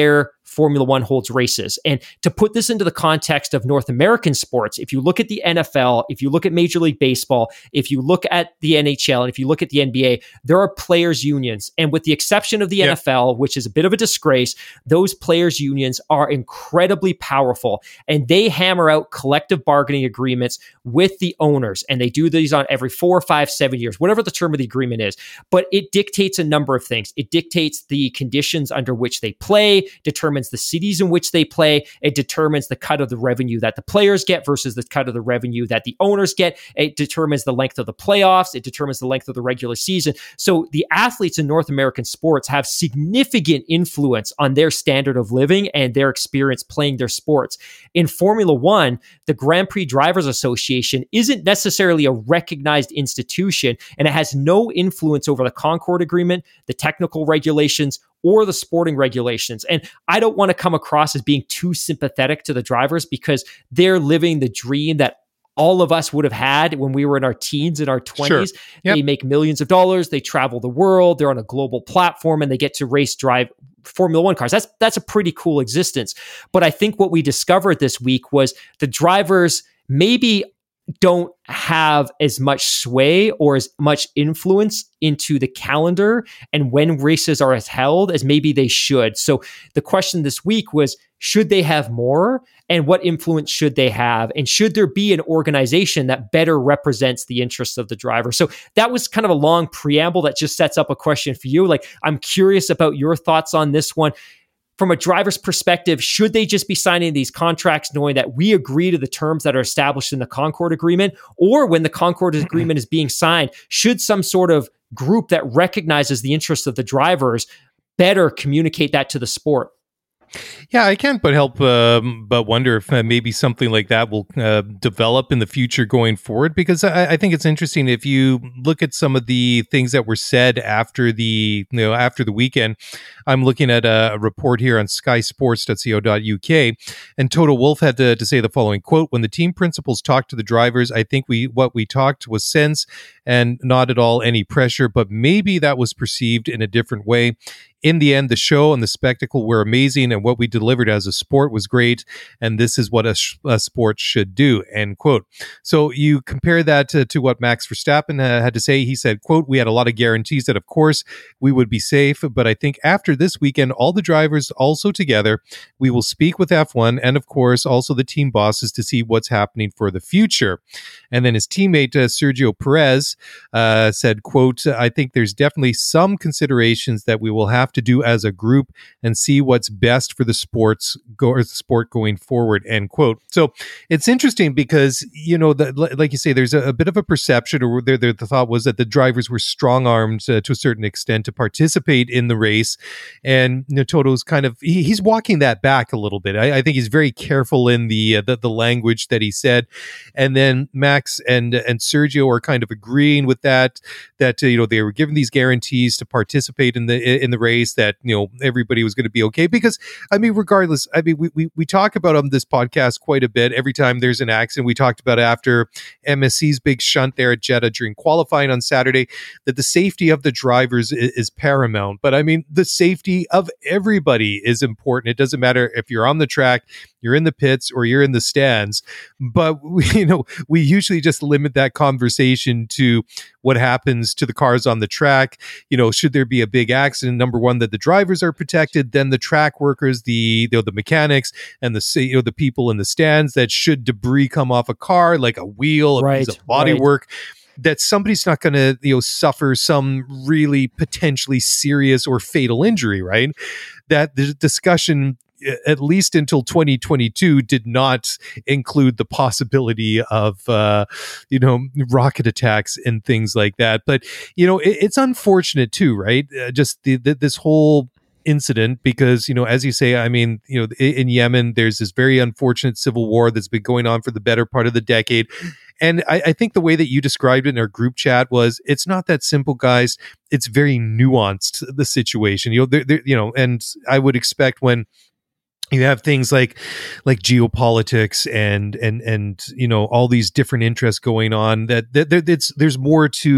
Formula One holds races. And to put this into the context of North American sports, if you look at the N F L, if you look at Major League Baseball, if you look at the N H L, and if you look at the N B A, there are players' unions. And with the exception of the yeah. N F L, which is a bit of a disgrace, those players' unions are incredibly powerful. And they hammer out collective bargaining agreements with the owners. And they do these on every four, five, seven years, whatever the term of the agreement is. But it dictates a number of things. It dictates the conditions under which they play, determines the cities in which they play. It determines the cut of the revenue that the players get versus the cut of the revenue that the owners get. It determines the length of the playoffs. It determines the length of the regular season. So the athletes in North American sports have significant influence on their standard of living and their experience playing their sports. In Formula One, the Grand Prix Drivers Association isn't necessarily a recognized institution, and it has no influence over the Concord Agreement, the technical regulations, or the sporting regulations. And I don't want to come across as being too sympathetic to the drivers because they're living the dream that all of us would have had when we were in our teens and our twenties. Sure. Yep. They make millions of dollars. They travel the world. They're on a global platform and they get to race drive Formula One cars. That's, that's a pretty cool existence. But I think what we discovered this week was the drivers maybe don't have as much sway or as much influence into the calendar and when races are held as maybe they should. So the question this week was, should they have more? And what influence should they have? And should there be an organization that better represents the interests of the driver? So that was kind of a long preamble that just sets up a question for you. Like, I'm curious about your thoughts on this one. From a driver's perspective, should they just be signing these contracts knowing that we agree to the terms that are established in the Concord Agreement? Or when the Concord Agreement is being signed, should some sort of group that recognizes the interests of the drivers better communicate that to the sport? Yeah, I can't but help um, but wonder if uh, maybe something like that will uh, develop in the future going forward, because I, I think it's interesting if you look at some of the things that were said after the you know after the weekend. I'm looking at a, a report here on sky sports dot co dot U K, and Toto Wolff had to, to say the following quote: "When the team principals talked to the drivers, I think we what we talked was sense and not at all any pressure, but maybe that was perceived in a different way. In the end, the show and the spectacle were amazing, and what we delivered as a sport was great, and this is what a, sh- a sport should do," end quote. So you compare that to, to what Max Verstappen uh, had to say. He said, quote, "We had a lot of guarantees that, of course, we would be safe, but I think after this weekend, all the drivers also together, we will speak with F one and, of course, also the team bosses to see what's happening for the future." And then his teammate, uh, Sergio Perez, uh, said, quote, "I think there's definitely some considerations that we will have to do as a group and see what's best for the sports go or the sport going forward," end quote. So it's interesting because, you know, the, like you say, there's a, a bit of a perception, or there, there, the thought was that the drivers were strong-armed uh, to a certain extent to participate in the race. And you know, Toto's kind of, he, he's walking that back a little bit. I, I think he's very careful in the, uh, the the language that he said. And then Max and and Sergio are kind of agreeing with that, that, uh, you know, they were given these guarantees to participate in the in the race, that, you know, everybody was going to be okay. Because, I mean, regardless, I mean, we, we, we talk about on this podcast quite a bit every time there's an accident. We talked about after M S C's big shunt there at Jeddah during qualifying on Saturday, that the safety of the drivers is, is paramount. But I mean, the safety of everybody is important. It doesn't matter if you're on the track, you're in the pits, or you're in the stands. But we, you know, we usually just limit that conversation to what happens to the cars on the track. You know, should there be a big accident, number one, that the drivers are protected, then the track workers, the you know, the mechanics, and the you know the people in the stands, that should debris come off a car, like a wheel, a right, piece of bodywork, right. that somebody's not going to, you know, suffer some really potentially serious or fatal injury, right? That the discussion, at least until twenty twenty-two, did not include the possibility of, uh, you know, rocket attacks and things like that. But, you know, it, it's unfortunate too, right? Uh, just the, the, this whole incident, because, you know, as you say, I mean, you know, in, in Yemen, there's this very unfortunate civil war that's been going on for the better part of the decade. And I, I think the way that you described it in our group chat was, it's not that simple, guys. It's very nuanced, the situation, you know, they're, they're, you know, and I would expect when you have things like like geopolitics and and and you know, all these different interests going on, that, that, that it's there's more to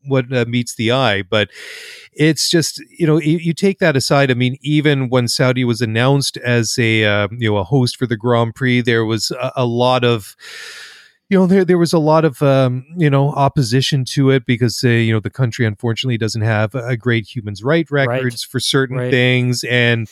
what uh, meets the eye. But it's just, you know, you, you take that aside. I mean, even when Saudi was announced as a uh, you know a host for the Grand Prix, there was a, a lot of you know, there there was a lot of um, you know opposition to it because uh, you know the country unfortunately doesn't have a great human rights records right. for certain right. things, and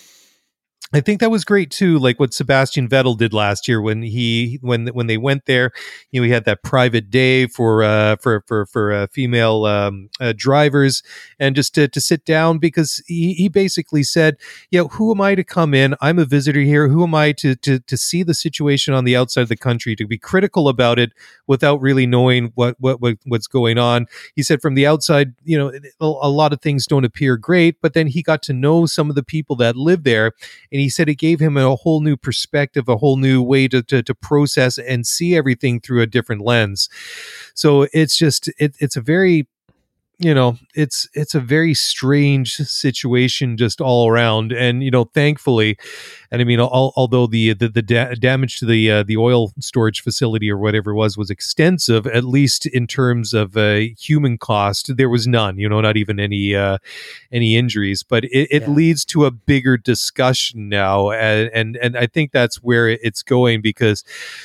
I think that was great too, like what Sebastian Vettel did last year when he when when they went there. You know, he had that private day for uh, for for for uh, female um, uh, drivers, and just to, to sit down because he, he basically said, "You know, who am I to come in? I'm a visitor here. Who am I to to to see the situation on the outside of the country, to be critical about it without really knowing what what, what what's going on?" He said, "From the outside, you know, a lot of things don't appear great, but then he got to know some of the people that live there." And he said it gave him a whole new perspective, a whole new way to, to, to process and see everything through a different lens. So it's just, it, it's a very, you know, it's it's a very strange situation just all around. And, you know, thankfully, and I mean, al- although the the, the da- damage to the uh, the oil storage facility or whatever it was was extensive, at least in terms of uh, human cost, there was none, you know, not even any uh, any injuries. But it, it yeah. leads to a bigger discussion now. And, and, and I think that's where it's going because,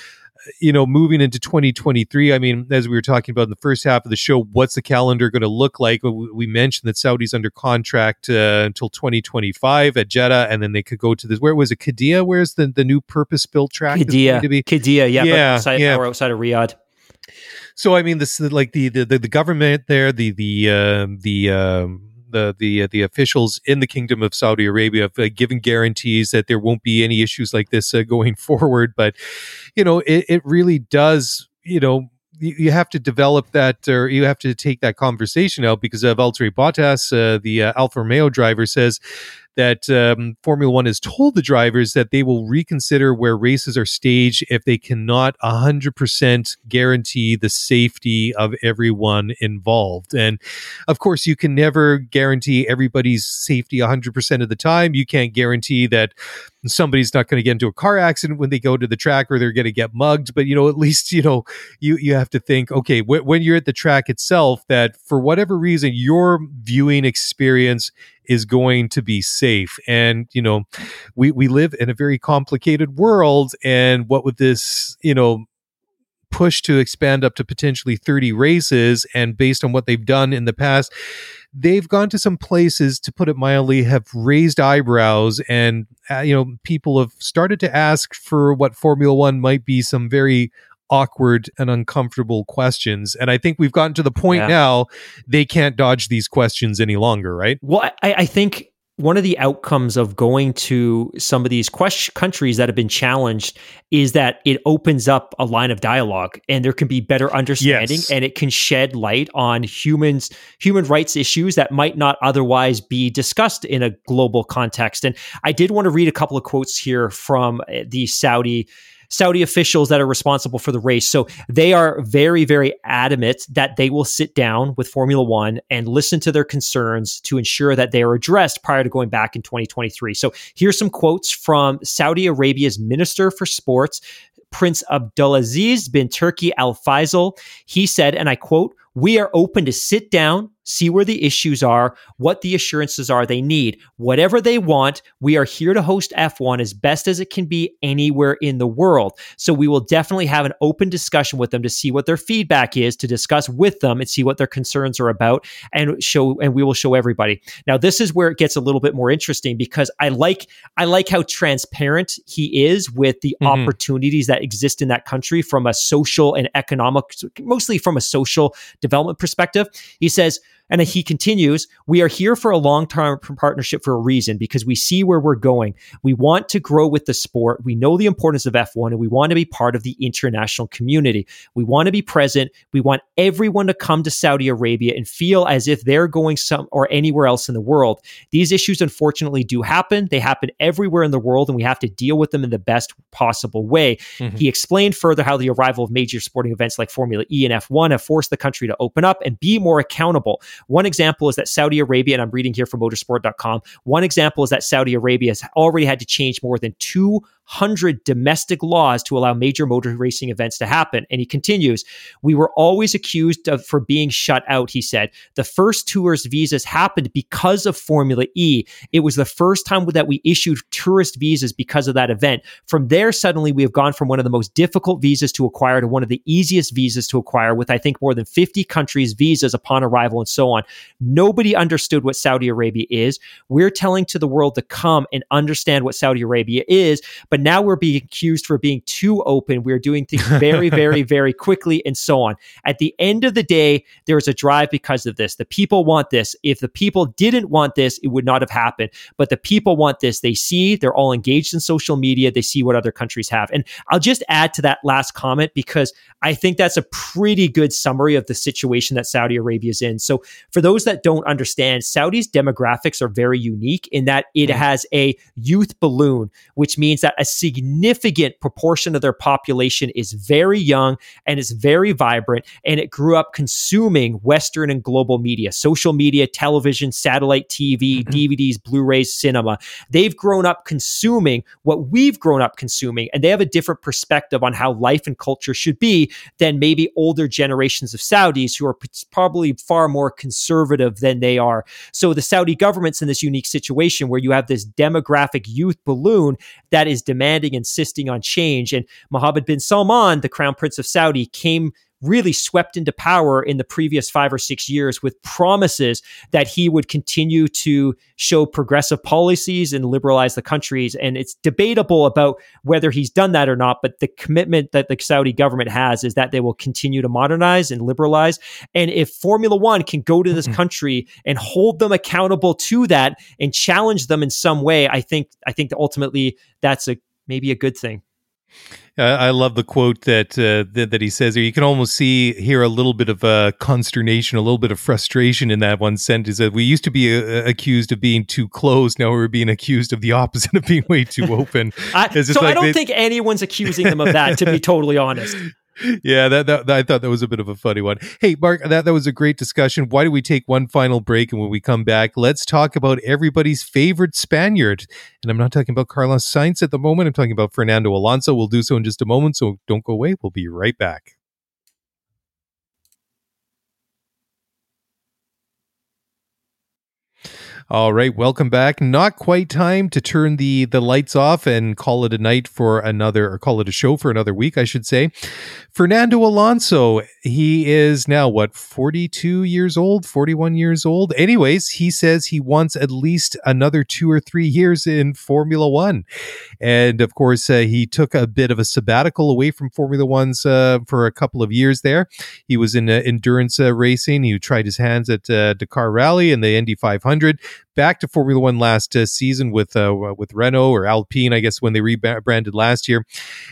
you know, moving into twenty twenty-three, I mean, as we were talking about in the first half of the show, what's the calendar going to look like? We mentioned that Saudi's under contract uh, until twenty twenty-five at Jeddah, and then they could go to this, where was it, Qiddiya? Where's the, the new purpose-built track? Qiddiya, Qiddiya, yeah, yeah, outside, yeah. Or outside of Riyadh. So, I mean, this like the the, the government there, the the uh, the um, the the uh, the officials in the Kingdom of Saudi Arabia have uh, given guarantees that there won't be any issues like this uh, going forward. But, you know, it, it really does, you know, you, you have to develop that, or you have to take that conversation out because of Valtteri Bottas, uh, the uh, Alfa Romeo driver, says that um, Formula One has told the drivers that they will reconsider where races are staged if they cannot one hundred percent guarantee the safety of everyone involved. And of course, you can never guarantee everybody's safety one hundred percent of the time. You can't guarantee that somebody's not going to get into a car accident when they go to the track or they're going to get mugged. But, you know, at least, you know, you, you have to think, okay, w- when you're at the track itself, that for whatever reason, your viewing experience is going to be safe. And, you know, we, we live in a very complicated world. And what with this, you know, push to expand up to potentially thirty races, and based on what they've done in the past, they've gone to some places, to put it mildly, have raised eyebrows, and, uh, you know, people have started to ask for what Formula One might be some very awkward and uncomfortable questions. And I think we've gotten to the point yeah. now they can't dodge these questions any longer, right? Well, I, I think one of the outcomes of going to some of these quest- countries that have been challenged is that it opens up a line of dialogue, and there can be better understanding, yes. and it can shed light on humans, human rights issues that might not otherwise be discussed in a global context. And I did want to read a couple of quotes here from the Saudi Saudi officials that are responsible for the race. So they are very, very adamant that they will sit down with Formula One and listen to their concerns to ensure that they are addressed prior to going back in twenty twenty-three. So here's some quotes from Saudi Arabia's Minister for Sports, Prince Abdulaziz bin Turki Al Faisal. He said, and I quote, "We are open to sit down, see where the issues are, what the assurances are they need. Whatever they want, we are here to host F one as best as it can be anywhere in the world. So we will definitely have an open discussion with them to see what their feedback is, to discuss with them and see what their concerns are about, and show, and we will show everybody." Now, this is where it gets a little bit more interesting, because I like, I like how transparent he is with the mm-hmm. opportunities that exist in that country from a social and economic, mostly from a social development perspective. He says, and he continues, "We are here for a long-term partnership for a reason, because we see where we're going. We want to grow with the sport. We know the importance of F one, and we want to be part of the international community. We want to be present. We want everyone to come to Saudi Arabia and feel as if they're going some or anywhere else in the world. These issues, unfortunately, do happen. They happen everywhere in the world, and we have to deal with them in the best possible way." Mm-hmm. He explained further how the arrival of major sporting events like Formula E and F one have forced the country to open up and be more accountable. One example is that Saudi Arabia, and I'm reading here from motorsport dot com, one example is that Saudi Arabia has already had to change more than two hundred domestic laws to allow major motor racing events to happen. And he continues, we were always accused of for being shut out, he said. The first tourist visas happened because of Formula E. It was the first time that we issued tourist visas because of that event. From there, suddenly we have gone from one of the most difficult visas to acquire to one of the easiest visas to acquire, with I think more than fifty countries' visas upon arrival and so on. Nobody understood what Saudi Arabia is. We're telling to the world to come and understand what Saudi Arabia is, but now we're being accused for being too open. We're doing things very, very, very quickly and so on. At the end of the day, there's a drive because of this. The people want this. If the people didn't want this, it would not have happened. But the people want this. They see, they're all engaged in social media. They see what other countries have. And I'll just add to that last comment because I think that's a pretty good summary of the situation that Saudi Arabia is in. So for those that don't understand, Saudi's demographics are very unique in that it mm. has a youth balloon, which means that a significant proportion of their population is very young and is very vibrant, and it grew up consuming Western and global media, social media, television, satellite T V, mm-hmm. D V Ds, Blu-rays, cinema. They've grown up consuming what we've grown up consuming, and they have a different perspective on how life and culture should be than maybe older generations of Saudis who are p- probably far more conservative than they are. So the Saudi government's in this unique situation where you have this demographic youth balloon that is demanding, insisting on change. And Mohammed bin Salman, the Crown Prince of Saudi, came really swept into power in the previous five or six years with promises that he would continue to show progressive policies and liberalize the countries. And it's debatable about whether he's done that or not, but the commitment that the Saudi government has is that they will continue to modernize and liberalize. And if Formula One can go to this mm-hmm. country and hold them accountable to that and challenge them in some way, I think I think that ultimately that's a maybe a good thing. Uh, I love the quote that, uh, that that he says there. You can almost see here a little bit of uh, consternation, a little bit of frustration in that one sentence. That we used to be uh, accused of being too close. Now we're being accused of the opposite, of being way too open. I, so like I don't they, think anyone's accusing them of that, to be totally honest. Yeah, that, that, that I thought that was a bit of a funny one. Hey, Mark, that, that was a great discussion. Why don't we take one final break, and when we come back, let's talk about everybody's favorite Spaniard. And I'm not talking about Carlos Sainz at the moment. I'm talking about Fernando Alonso. We'll do so in just a moment, so don't go away. We'll be right back. All right, welcome back. Not quite time to turn the the lights off and call it a night for another, or call it a show for another week, I should say. Fernando Alonso, he is now, what, forty-two years old, forty-one years old? Anyways, he says he wants at least another two or three years in Formula One. And of course, uh, he took a bit of a sabbatical away from Formula One's uh, for a couple of years there. He was in uh, endurance uh, racing. He tried his hands at uh, Dakar Rally and the Indy five hundred. Back to Formula One last uh, season with uh, with Renault, or Alpine, I guess, when they rebranded last year.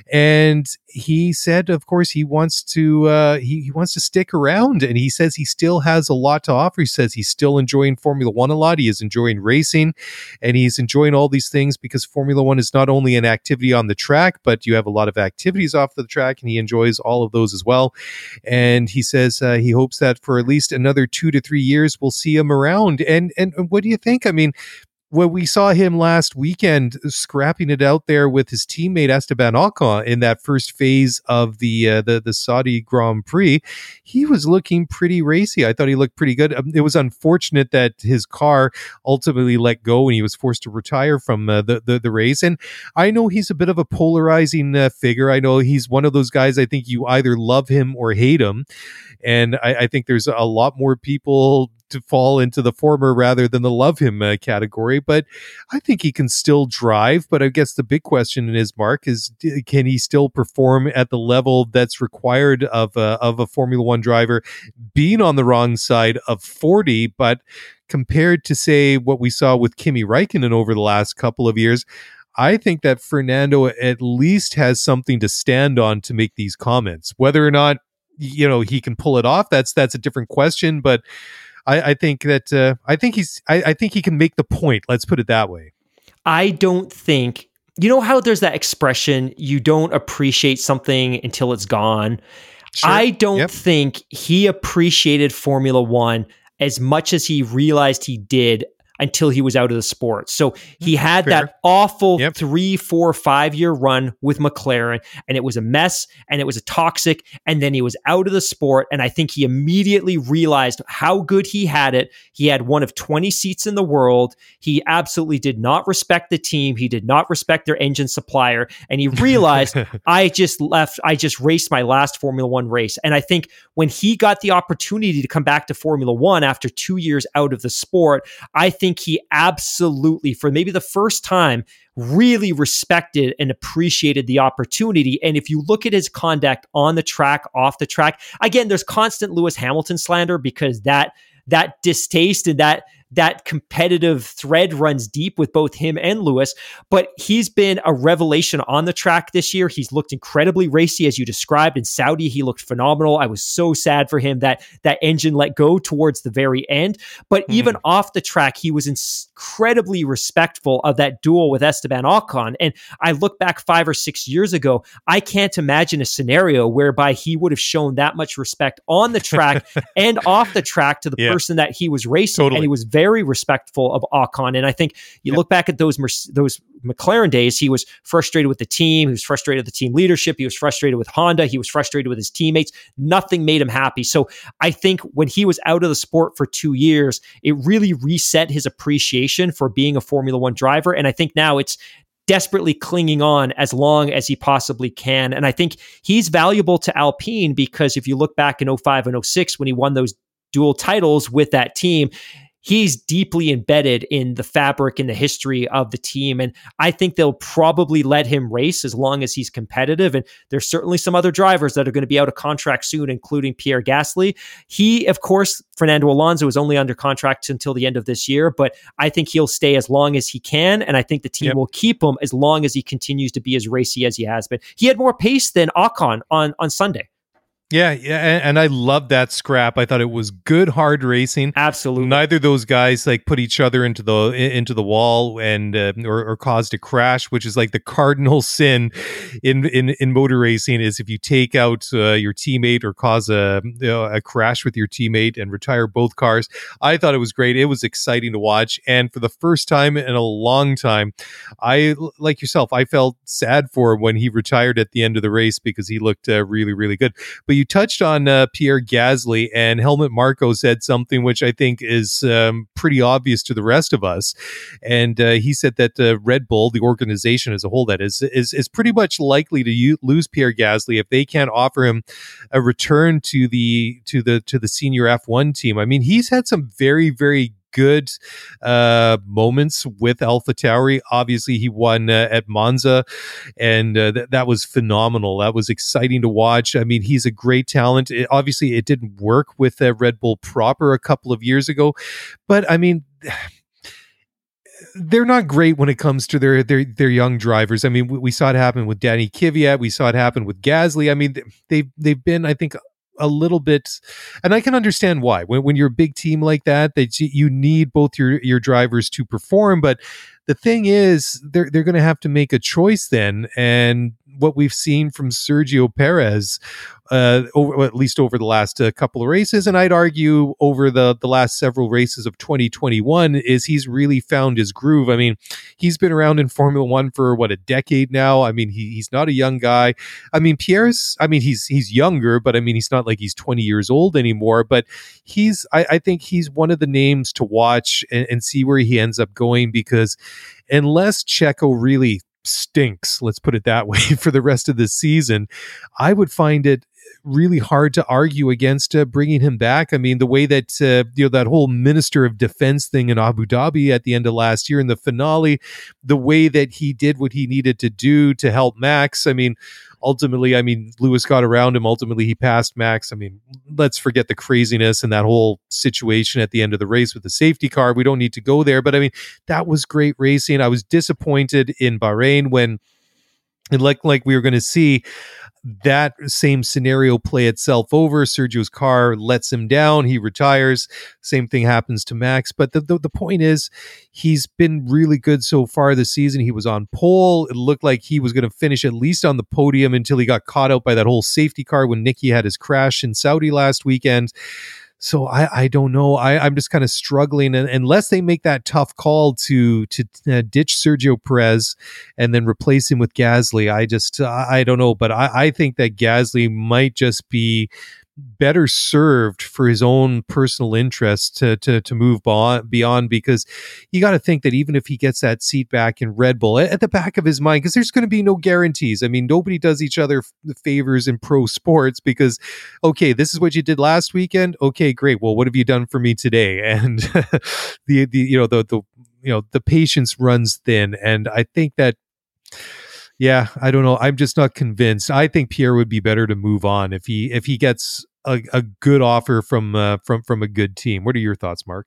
And he said, of course, he wants to uh, he, he wants to stick around, and he says he still has a lot to offer. He says he's still enjoying Formula One a lot. He is enjoying racing, and he's enjoying all these things because Formula One is not only an activity on the track, but you have a lot of activities off the track, and he enjoys all of those as well. And he says uh, he hopes that for at least another two to three years, we'll see him around. And and what do you think? I mean, when we saw him last weekend scrapping it out there with his teammate Esteban Ocon in that first phase of the uh, the the Saudi Grand Prix, he was looking pretty racy. I thought he looked pretty good. Um, it was unfortunate that his car ultimately let go and he was forced to retire from uh, the, the the race. And I know he's a bit of a polarizing uh, figure. I know he's one of those guys, I think you either love him or hate him. And I, I think there's a lot more people to fall into the former rather than the love him uh, category, but I think he can still drive. But I guess the big question is, Mark, is can he still perform at the level that's required of a, of a Formula One driver, being on the wrong side of forty, but compared to, say, what we saw with Kimi Räikkönen over the last couple of years, I think that Fernando at least has something to stand on to make these comments. Whether or not, you know, he can pull it off, that's that's a different question, but I, I think that uh, I think he's I, I think he can make the point. Let's put it that way. I don't think, you know how there's that expression, you don't appreciate something until it's gone. Sure. I don't yep. think he appreciated Formula One as much as he realized he did until he was out of the sport. So he had Fair. that awful Yep. three, four, five year run with McLaren, and it was a mess and it was a toxic. And then he was out of the sport. And I think he immediately realized how good he had it. He had one of twenty seats in the world. He absolutely did not respect the team. He did not respect their engine supplier. And he realized, I just left, I just raced my last Formula One race. And I think when he got the opportunity to come back to Formula One after two years out of the sport, I think he absolutely, for maybe the first time, really respected and appreciated the opportunity. And if you look at his conduct on the track, off the track, again, there's constant Lewis Hamilton slander because that that distaste and that that competitive thread runs deep with both him and Lewis, but he's been a revelation on the track this year. He's looked incredibly racy, as you described. In Saudi, he looked phenomenal. I was so sad for him that that engine let go towards the very end. But mm. even off the track, he was incredibly respectful of that duel with Esteban Ocon. And I look back five or six years ago, I can't imagine a scenario whereby he would have shown that much respect on the track and off the track to the yeah. person that he was racing. Totally. And he was very very respectful of Ocon. And I think you yep. look back at those those McLaren days, he was frustrated with the team. He was frustrated with the team leadership. He was frustrated with Honda. He was frustrated with his teammates. Nothing made him happy. So I think when he was out of the sport for two years, it really reset his appreciation for being a Formula One driver. And I think now it's desperately clinging on as long as he possibly can. And I think he's valuable to Alpine because if you look back in oh five and oh six when he won those dual titles with that team, he's deeply embedded in the fabric and the history of the team. And I think they'll probably let him race as long as he's competitive. And there's certainly some other drivers that are going to be out of contract soon, including Pierre Gasly. He, of course, Fernando Alonso is only under contract until the end of this year, but I think he'll stay as long as he can. And I think the team yep. will keep him as long as he continues to be as racy as he has been. He had more pace than Ocon on, on Sunday. Yeah, yeah, and, and I love that scrap. I thought it was good, hard racing. Absolutely. Neither of those guys like put each other into the into the wall and uh, or, or caused a crash, which is like the cardinal sin in in, in motor racing. Is if you take out uh, your teammate or cause a you know, a crash with your teammate and retire both cars. I thought it was great. It was exciting to watch, and for the first time in a long time, I like yourself. I felt sad for him when he retired at the end of the race because he looked uh, really, really good. But you You touched on uh, Pierre Gasly, and Helmut Marko said something which I think is um, pretty obvious to the rest of us. And uh, he said that uh, Red Bull, the organization as a whole, that is is, is pretty much likely to u- lose Pierre Gasly if they can't offer him a return to the to the to the senior F one team. I mean, he's had some very very good uh, moments with AlphaTauri. Obviously, he won uh, at Monza, and uh, th- that was phenomenal. That was exciting to watch. I mean, he's a great talent. It, obviously, it didn't work with uh, Red Bull proper a couple of years ago, but I mean, they're not great when it comes to their their their young drivers. I mean, we, we saw it happen with Danny Kvyat. We saw it happen with Gasly. I mean, they've they've been, I think, a little bit, and I can understand why. When when you're a big team like that, that you need both your your drivers to perform. But the thing is, they're they're going to have to make a choice then. And what we've seen from Sergio Perez, uh, over, at least over the last uh, couple of races, and I'd argue over the the last several races of twenty twenty-one, is he's really found his groove. I mean, he's been around in Formula One for what, a decade now. I mean, he he's not a young guy. I mean, Pierre's, I mean, he's he's younger, but I mean, he's not like he's twenty years old anymore. But he's, I, I think he's one of the names to watch and, and see where he ends up going, because unless Checo really stinks, let's put it that way, for the rest of the season, I would find it really hard to argue against uh, bringing him back. I mean, the way that uh, you know, that whole Minister of Defense thing in Abu Dhabi at the end of last year in the finale, the way that he did what he needed to do to help Max. I mean, ultimately, I mean, Lewis got around him. Ultimately, he passed Max. I mean, let's forget the craziness and that whole situation at the end of the race with the safety car. We don't need to go there. But I mean, that was great racing. I was disappointed in Bahrain when, and like like we were going to see that same scenario play itself over. Sergio's car lets him down. He retires. Same thing happens to Max. But the, the, the point is, he's been really good so far this season. He was on pole. It looked like he was going to finish at least on the podium until he got caught out by that whole safety car when Nicky had his crash in Saudi last weekend. So I, I don't know. I, I'm just kind of struggling, and unless they make that tough call to to uh, ditch Sergio Perez and then replace him with Gasly, I just I, I don't know. But I, I think that Gasly might just be better served for his own personal interest to to to move beyond, beyond because you got to think that even if he gets that seat back in Red Bull, at the back of his mind, because there's going to be no guarantees. I mean, nobody does each other f- favors in pro sports because, okay, this is what you did last weekend. Okay, great. Well, what have you done for me today? And the the you know the the you know the patience runs thin, and I think that. Yeah, I don't know. I'm just not convinced. I think Pierre would be better to move on if he if he gets a, a good offer from uh, from from a good team. What are your thoughts, Mark?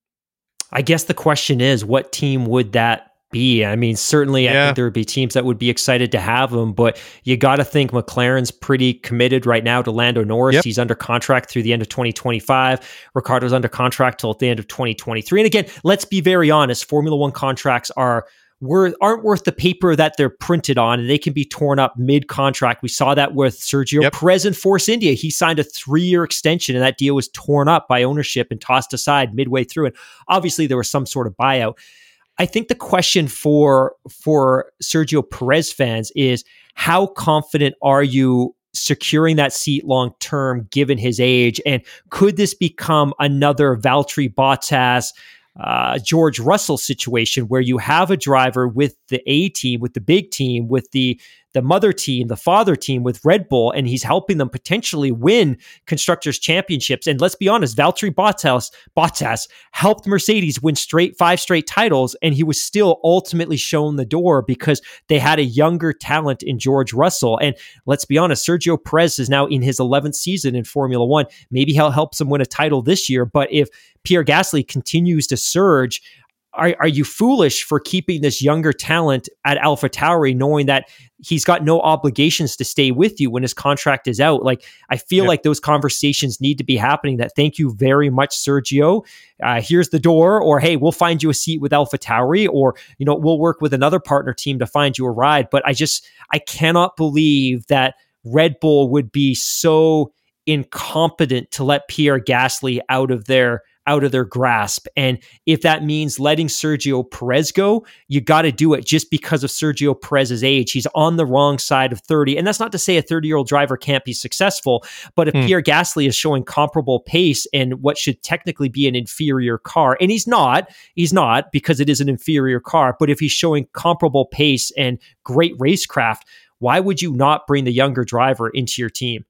I guess the question is, what team would that be? I mean, certainly yeah. I think there would be teams that would be excited to have him, but you got to think McLaren's pretty committed right now to Lando Norris. Yep. He's under contract through the end of twenty twenty-five. Ricardo's under contract till at the end of twenty twenty-three. And again, let's be very honest, Formula One contracts are Worth, aren't worth the paper that they're printed on, and they can be torn up mid-contract. We saw that with Sergio yep. Perez in Force India. He signed a three-year extension, and that deal was torn up by ownership and tossed aside midway through. And obviously, there was some sort of buyout. I think the question for for Sergio Perez fans is, how confident are you securing that seat long-term given his age? And could this become another Valtteri Bottas, Uh, George Russell situation where you have a driver with the A team, with the big team, with the the mother team, the father team with Red Bull, and he's helping them potentially win constructors championships. And let's be honest, Valtteri Bottas, Bottas helped Mercedes win straight five straight titles, and he was still ultimately shown the door because they had a younger talent in George Russell. And let's be honest, Sergio Perez is now in his eleventh season in Formula One. Maybe he'll help him win a title this year, but if Pierre Gasly continues to surge, Are, are you foolish for keeping this younger talent at AlphaTauri, knowing that he's got no obligations to stay with you when his contract is out? Like, I feel yep. like those conversations need to be happening that, thank you very much, Sergio. Uh, here's the door, or, hey, we'll find you a seat with AlphaTauri, or, you know, we'll work with another partner team to find you a ride. But I just, I cannot believe that Red Bull would be so incompetent to let Pierre Gasly out of their out of their grasp. And if that means letting Sergio Perez go, you got to do it just because of Sergio Perez's age. He's on the wrong side of thirty. And that's not to say a thirty-year-old driver can't be successful, but if hmm. Pierre Gasly is showing comparable pace in what should technically be an inferior car, and he's not, he's not because it is an inferior car, but if he's showing comparable pace and great racecraft, why would you not bring the younger driver into your team?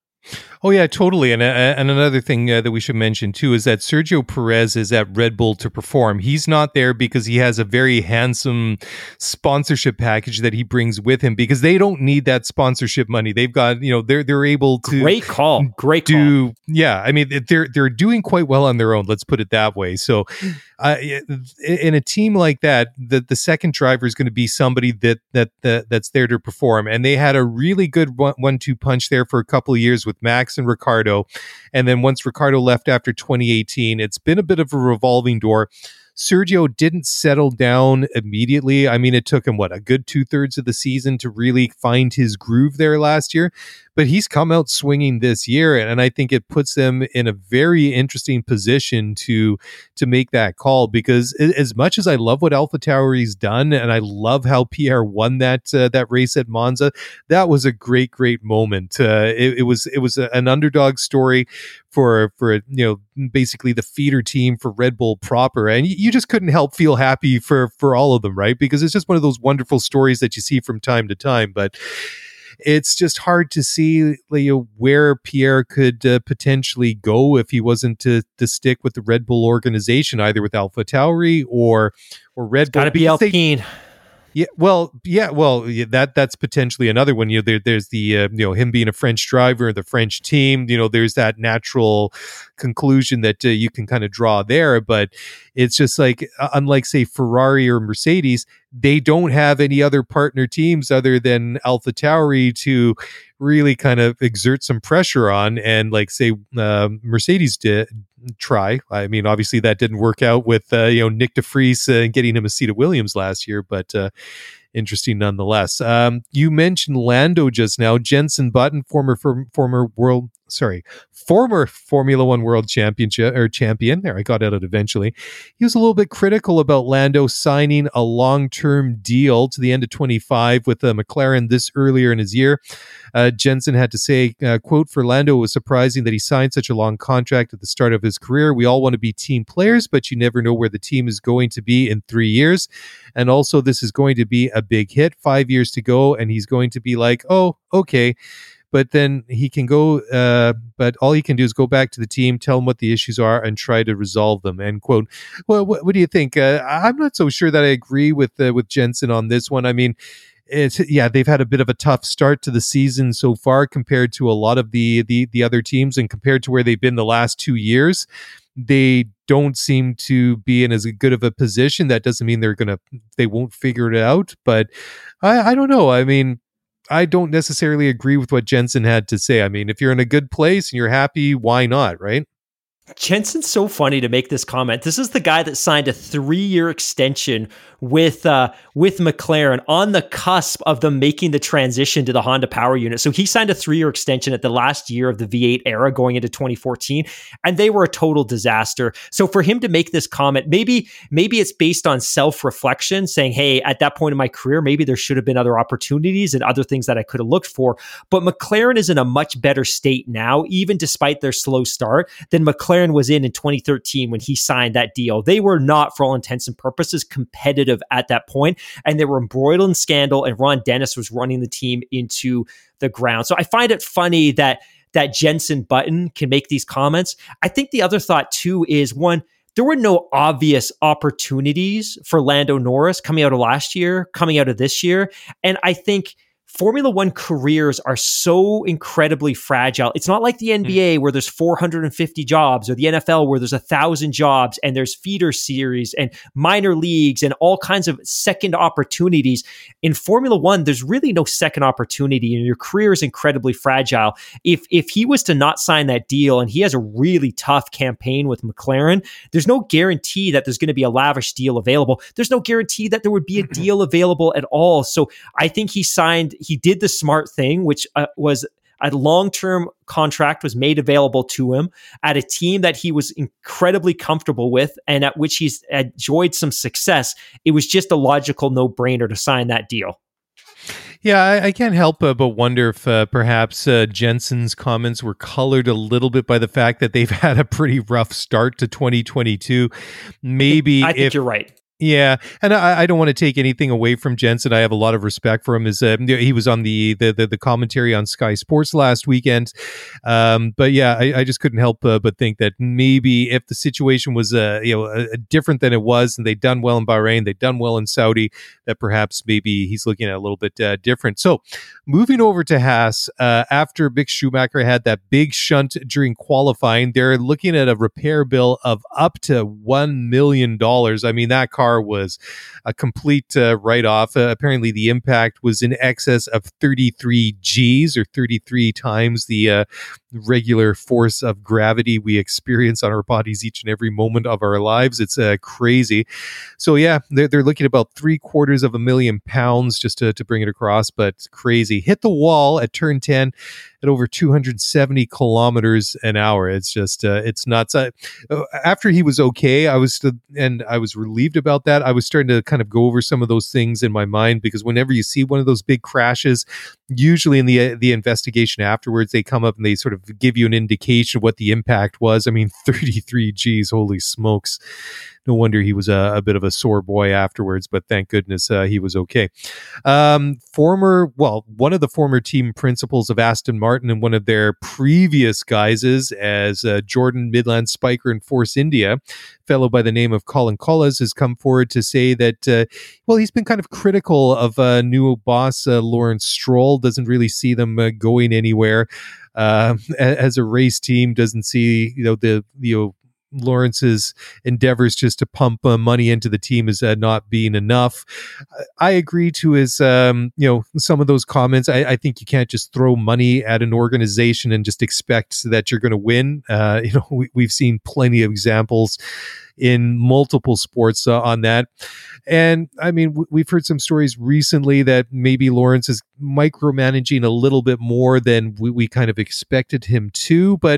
Oh, yeah, totally. And uh, and another thing uh, that we should mention, too, is that Sergio Perez is at Red Bull to perform. He's not there because he has a very handsome sponsorship package that he brings with him, because they don't need that sponsorship money. They've got, you know, they're they're able to Great call. Great do, call. Yeah, I mean, they're they're doing quite well on their own. Let's put it that way. So uh, in a team like that, the, the second driver is going to be somebody that, that that that's there to perform. And they had a really good one, one-two punch there for a couple of years with Max and Ricardo. And then once Ricardo left after twenty eighteen, it's been a bit of a revolving door. Sergio didn't settle down immediately. I mean, it took him, what, a good two thirds of the season to really find his groove there last year. But he's come out swinging this year, and I think it puts them in a very interesting position to to make that call. Because as much as I love what AlphaTauri's done, and I love how Pierre won that uh, that race at Monza, that was a great, great moment. Uh, it, it was it was a, an underdog story for for you know basically the feeder team for Red Bull proper, and you, you just couldn't help feel happy for for all of them, right? Because it's just one of those wonderful stories that you see from time to time, but it's just hard to see, you know, where Pierre could uh, potentially go if he wasn't to to stick with the Red Bull organization, either with AlphaTauri or or Red Bull. Got to be Alpine. They, Yeah, well, yeah, well, yeah, that that's potentially another one. You know, there, there's the uh, you know him being a French driver, the French team. You know, there's that natural conclusion that uh, you can kind of draw there. But it's just like, uh, unlike say Ferrari or Mercedes, they don't have any other partner teams other than AlphaTauri to really kind of exert some pressure on. And like say uh, Mercedes did try. I mean, obviously that didn't work out with uh, you know Nick de Vries uh, getting him a seat at Williams last year, but uh, interesting nonetheless. Um, you mentioned Lando just now. Jenson Button, former former world, sorry, former Formula One world championship or champion. There, I got at it eventually. He was a little bit critical about Lando signing a long-term deal to the end of twenty-five with uh, McLaren this earlier in his year. Uh, Jenson had to say, uh, quote, "For Lando, it was surprising that he signed such a long contract at the start of his career. We all want to be team players, but you never know where the team is going to be in three years. And also, this is going to be a big hit, five years to go, and he's going to be like, oh, okay." But then he can go, uh, but all he can do is go back to the team, tell them what the issues are, and try to resolve them, end quote. Well, what, what do you think? Uh, I'm not so sure that I agree with uh, with Jenson on this one. I mean, it's, yeah, they've had a bit of a tough start to the season so far compared to a lot of the, the, the other teams, and compared to where they've been the last two years. They don't seem to be in as good of a position. That doesn't mean they're going to, they won't figure it out. But I, I don't know. I mean, I don't necessarily agree with what Jenson had to say. I mean, if you're in a good place and you're happy, why not, right? Jenson's so funny to make this comment. This is the guy that signed a three-year extension with uh, with McLaren on the cusp of them making the transition to the Honda Power Unit. So he signed a three-year extension at the last year of the V eight era going into twenty fourteen, and they were a total disaster. So for him to make this comment, maybe maybe it's based on self-reflection, saying, hey, at that point in my career, maybe there should have been other opportunities and other things that I could have looked for. But McLaren is in a much better state now, even despite their slow start, than McLaren was in in twenty thirteen when he signed that deal. They were not, for all intents and purposes, competitive at that point, and they were embroiled in scandal, and Ron Dennis was running the team into the ground. So I find it funny that that Jenson Button can make these comments. I think the other thought too is, one, there were no obvious opportunities for Lando Norris coming out of last year, coming out of this year, and I think Formula One careers are so incredibly fragile. It's not like the N B A where there's four hundred fifty jobs, or the N F L where there's a thousand jobs and there's feeder series and minor leagues and all kinds of second opportunities. In Formula One, there's really no second opportunity, and your career is incredibly fragile. If if he was to not sign that deal, and he has a really tough campaign with McLaren, there's no guarantee that there's going to be a lavish deal available. There's no guarantee that there would be a deal available at all. So I think he signed He did the smart thing, which uh, was a long-term contract was made available to him at a team that he was incredibly comfortable with and at which he's enjoyed some success. It was just a logical no-brainer to sign that deal. Yeah, I, I can't help uh, but wonder if uh, perhaps uh, Jenson's comments were colored a little bit by the fact that they've had a pretty rough start to twenty twenty-two. Maybe I think if, you're right. Yeah, and I, I don't want to take anything away from Jenson. I have a lot of respect for him. As uh, he was on the, the the the commentary on Sky Sports last weekend, um, but yeah, I, I just couldn't help uh, but think that maybe if the situation was uh, you know uh, different than it was, and they'd done well in Bahrain, they'd done well in Saudi, that perhaps maybe he's looking at a little bit uh, different. So, moving over to Haas, uh, after Mick Schumacher had that big shunt during qualifying, they're looking at a repair bill of up to one million dollars. I mean, that car was a complete uh, write-off. Uh, apparently, the impact was in excess of thirty-three G's, or thirty-three times the uh, regular force of gravity we experience on our bodies each and every moment of our lives. It's uh, crazy. So yeah, they're, they're looking at about three quarters of a million pounds just to, to bring it across, but crazy. Hit the wall at turn ten at over two hundred seventy kilometers an hour. It's just, uh, it's nuts. I, after he was okay, I was, and I was relieved about that. I was starting to kind of go over some of those things in my mind, because whenever you see one of those big crashes, usually in the the investigation afterwards, they come up and they sort of give you an indication of what the impact was. I mean, thirty-three G's, holy smokes. No wonder he was a, a bit of a sore boy afterwards, but thank goodness uh, he was okay. Um, former, well, one of the former team principals of Aston Martin and one of their previous guises as uh, Jordan Midland Spiker in Force India, fellow by the name of Colin Collis, has come forward to say that, uh, well, he's been kind of critical of uh, new boss uh, Lawrence Stroll, doesn't really see them uh, going anywhere. Uh, as a race team, doesn't see, you know, the, you know, Lawrence's endeavors just to pump uh, money into the team is uh, not being enough. I agree to his, um, you know, some of those comments. I, I think you can't just throw money at an organization and just expect that you're going to win. Uh, you know, we, we've seen plenty of examples in multiple sports uh, on that. And I mean, w- we've heard some stories recently that maybe Lawrence is micromanaging a little bit more than we, we kind of expected him to, but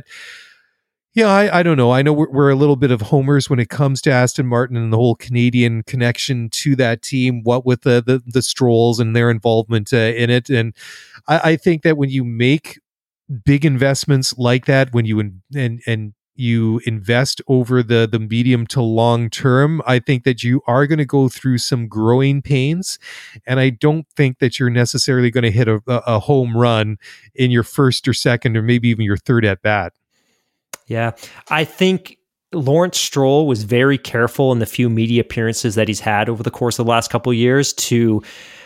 yeah, I, I don't know. I know we're, we're a little bit of homers when it comes to Aston Martin and the whole Canadian connection to that team, what with the the, the Strolls and their involvement uh, in it. And I, I think that when you make big investments like that, when you in, and and you invest over the the medium to long term, I think that you are going to go through some growing pains. And I don't think that you're necessarily going to hit a, a home run in your first or second or maybe even your third at bat. Yeah, I think Lawrence Stroll was very careful in the few media appearances that he's had over the course of the last couple of years to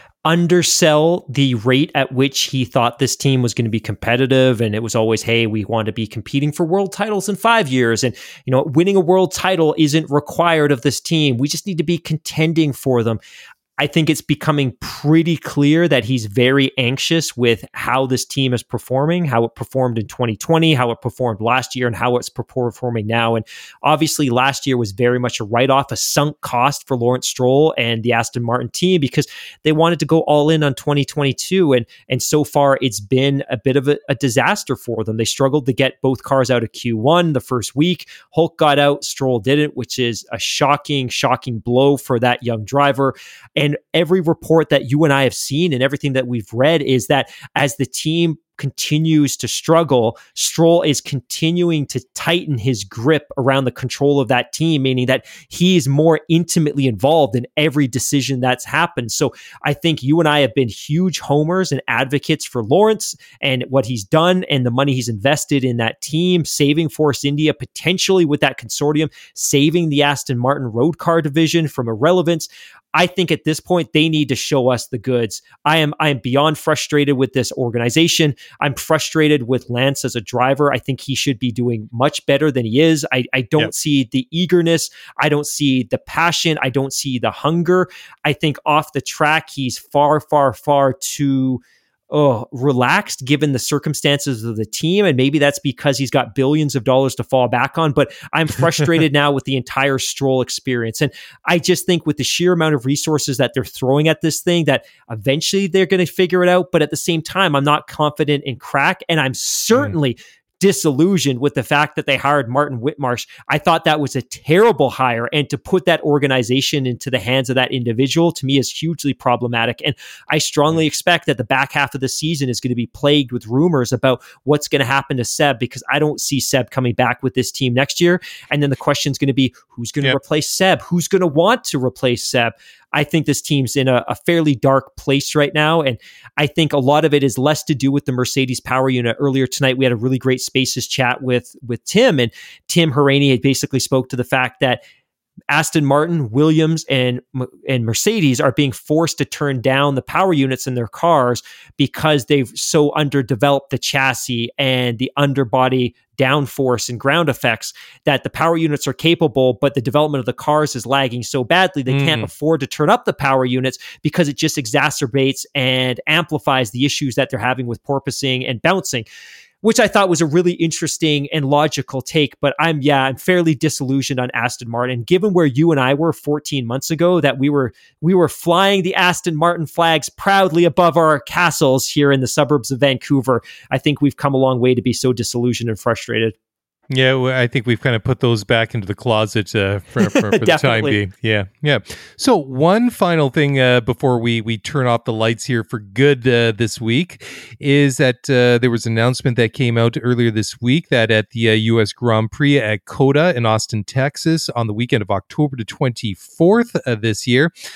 undersell the rate at which he thought this team was going to be competitive. And it was always, hey, we want to be competing for world titles in five years. And, you know, winning a world title isn't required of this team. We just need to be contending for them. I think it's becoming pretty clear that he's very anxious with how this team is performing, how it performed in twenty twenty, how it performed last year, and how it's performing now. And obviously last year was very much a write-off, a sunk cost for Lawrence Stroll and the Aston Martin team because they wanted to go all in on twenty twenty-two. And, and so far it's been a bit of a, a disaster for them. They struggled to get both cars out of Q one the first week. Hulk got out, Stroll didn't, which is a shocking, shocking blow for that young driver. And every report that you and I have seen and everything that we've read is that as the team continues to struggle, Stroll is continuing to tighten his grip around the control of that team, meaning that he is more intimately involved in every decision that's happened. So I think you and I have been huge homers and advocates for Lawrence and what he's done and the money he's invested in that team, saving Force India, potentially with that consortium, saving the Aston Martin road car division from irrelevance. I think at this point, they need to show us the goods. I am I am beyond frustrated with this organization. I'm frustrated with Lance as a driver. I think he should be doing much better than he is. I, I don't yep. see the eagerness. I don't see the passion. I don't see the hunger. I think off the track, he's far, far, far too oh, relaxed given the circumstances of the team. And maybe that's because he's got billions of dollars to fall back on. But I'm frustrated now with the entire Stroll experience. And I just think with the sheer amount of resources that they're throwing at this thing, that eventually they're going to figure it out. But at the same time, I'm not confident in crack. And I'm certainly mm. disillusioned with the fact that they hired Martin Whitmarsh. I thought that was a terrible hire, and to put that organization into the hands of that individual to me is hugely problematic. And I strongly expect that the back half of the season is going to be plagued with rumors about what's going to happen to Seb, because I don't see Seb coming back with this team next year. And then the question is going to be, who's going to yep. replace Seb? Who's going to want to replace Seb? I think this team's in a, a fairly dark place right now. And I think a lot of it is less to do with the Mercedes power unit. Earlier tonight, we had a really great Spaces chat with, with Tim, and Tim Hauraney basically spoke to the fact that Aston Martin, Williams, and, and Mercedes are being forced to turn down the power units in their cars because they've so underdeveloped the chassis and the underbody downforce and ground effects that the power units are capable, but the development of the cars is lagging so badly they mm. can't afford to turn up the power units because it just exacerbates and amplifies the issues that they're having with porpoising and bouncing, which I thought was a really interesting and logical take. But I'm, yeah, I'm fairly disillusioned on Aston Martin. Given where you and I were fourteen months ago, that we were we were flying the Aston Martin flags proudly above our castles here in the suburbs of Vancouver, I think we've come a long way to be so disillusioned and frustrated. Yeah, well, I think we've kind of put those back into the closet uh, for, for, for the time being. Yeah, yeah. So one final thing uh, before we we turn off the lights here for good uh, this week is that uh, there was an announcement that came out earlier this week that at the uh, U S Grand Prix at COTA in Austin, Texas, on the weekend of October the twenty-fourth uh, this year,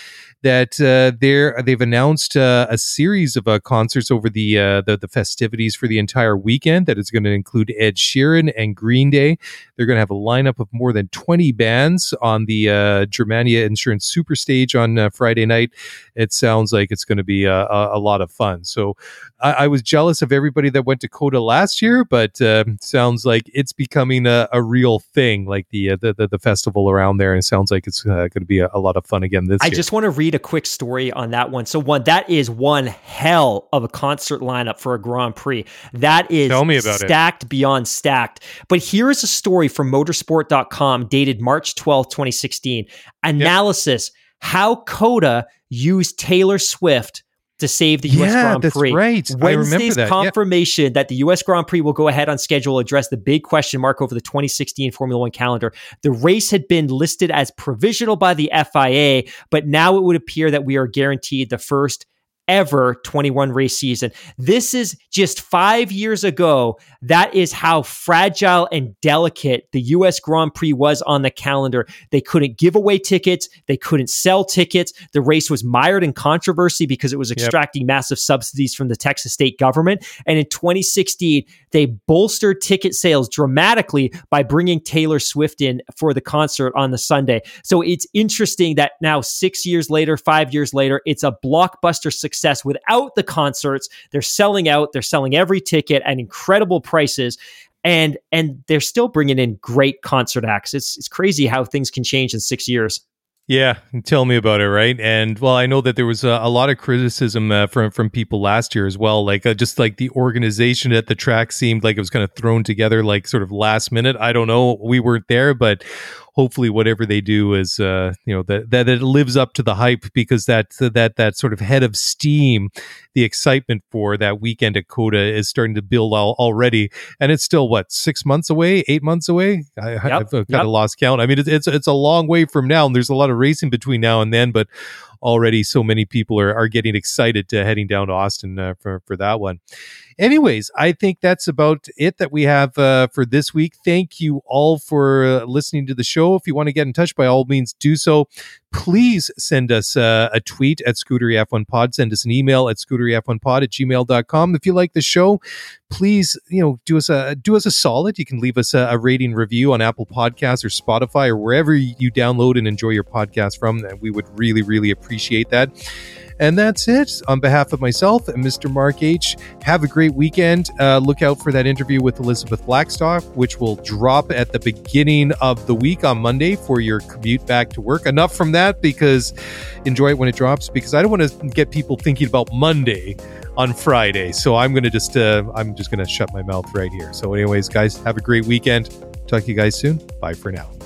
that uh, they're they've announced uh, a series of uh, concerts over the, uh, the the festivities for the entire weekend. That is going to include Ed Sheeran and Green Day. They're going to have a lineup of more than twenty bands on the uh, Germania Insurance Super Stage on uh, Friday night. It sounds like it's going to be a, a, a lot of fun. So I, I was jealous of everybody that went to Coda last year, but uh, sounds like it's becoming a, a real thing, like the, uh, the, the the festival around there. And it sounds like it's uh, going to be a, a lot of fun again this I year. just want to read a quick story on that one. So one, that is one hell of a concert lineup for a Grand Prix. That is Tell me about stacked it. beyond stacked. But here is a story from motorsport dot com dated March twelfth, twenty sixteen. Analysis, yep. How Coda used Taylor Swift to save the U S yeah, Grand Prix. That's right. Wednesday's that. confirmation yep. that the U S Grand Prix will go ahead on schedule address the big question mark over the twenty sixteen Formula One calendar. The race had been listed as provisional by the F I A, but now it would appear that we are guaranteed the first ever twenty-one race season. This is just five years ago. That is how fragile and delicate the U S Grand Prix was on the calendar. They couldn't give away tickets. They couldn't sell tickets. The race was mired in controversy because it was extracting yep. massive subsidies from the Texas state government. And in twenty sixteen, they bolstered ticket sales dramatically by bringing Taylor Swift in for the concert on the Sunday. So it's interesting that now six years later, five years later, it's a blockbuster success. Success without the concerts. They're selling out. They're selling every ticket at incredible prices, and and they're still bringing in great concert acts. It's it's crazy how things can change in six years. Yeah, tell me about it, right? And well, I know that there was a, a lot of criticism uh, from from people last year as well, like uh, just like the organization at the track seemed like it was kind of thrown together like sort of last minute. I don't know, we weren't there, but hopefully whatever they do is uh you know that that it lives up to the hype, because that that that sort of head of steam, the excitement for that weekend at Coda is starting to build all, already, and it's still what six months away, eight months away. I, yep, I've kind yep. of lost count. I mean, it's, it's it's a long way from now, and there's a lot of racing between now and then, but already so many people are, are getting excited to heading down to Austin uh, for, for that one. Anyways, I think that's about it that we have uh, for this week. Thank you all for uh, listening to the show. If you want to get in touch, by all means, do so. Please send us uh, a tweet at Scootery F one Pod. Send us an email at scootery f one pod at gmail dot com. If you like the show, please, you know, do us a do us a solid. You can leave us a, a rating review on Apple Podcasts or Spotify or wherever you download and enjoy your podcast from. And we would really, really appreciate that. And that's it. On behalf of myself and Mister Mark H., have a great weekend. Uh, look out for that interview with Elizabeth Blackstock, which will drop at the beginning of the week on Monday for your commute back to work. Enough from that, because enjoy it when it drops, because I don't want to get people thinking about Monday on Friday. So I'm going to just, uh, I'm just going to shut my mouth right here. So anyways, guys, have a great weekend. Talk to you guys soon. Bye for now.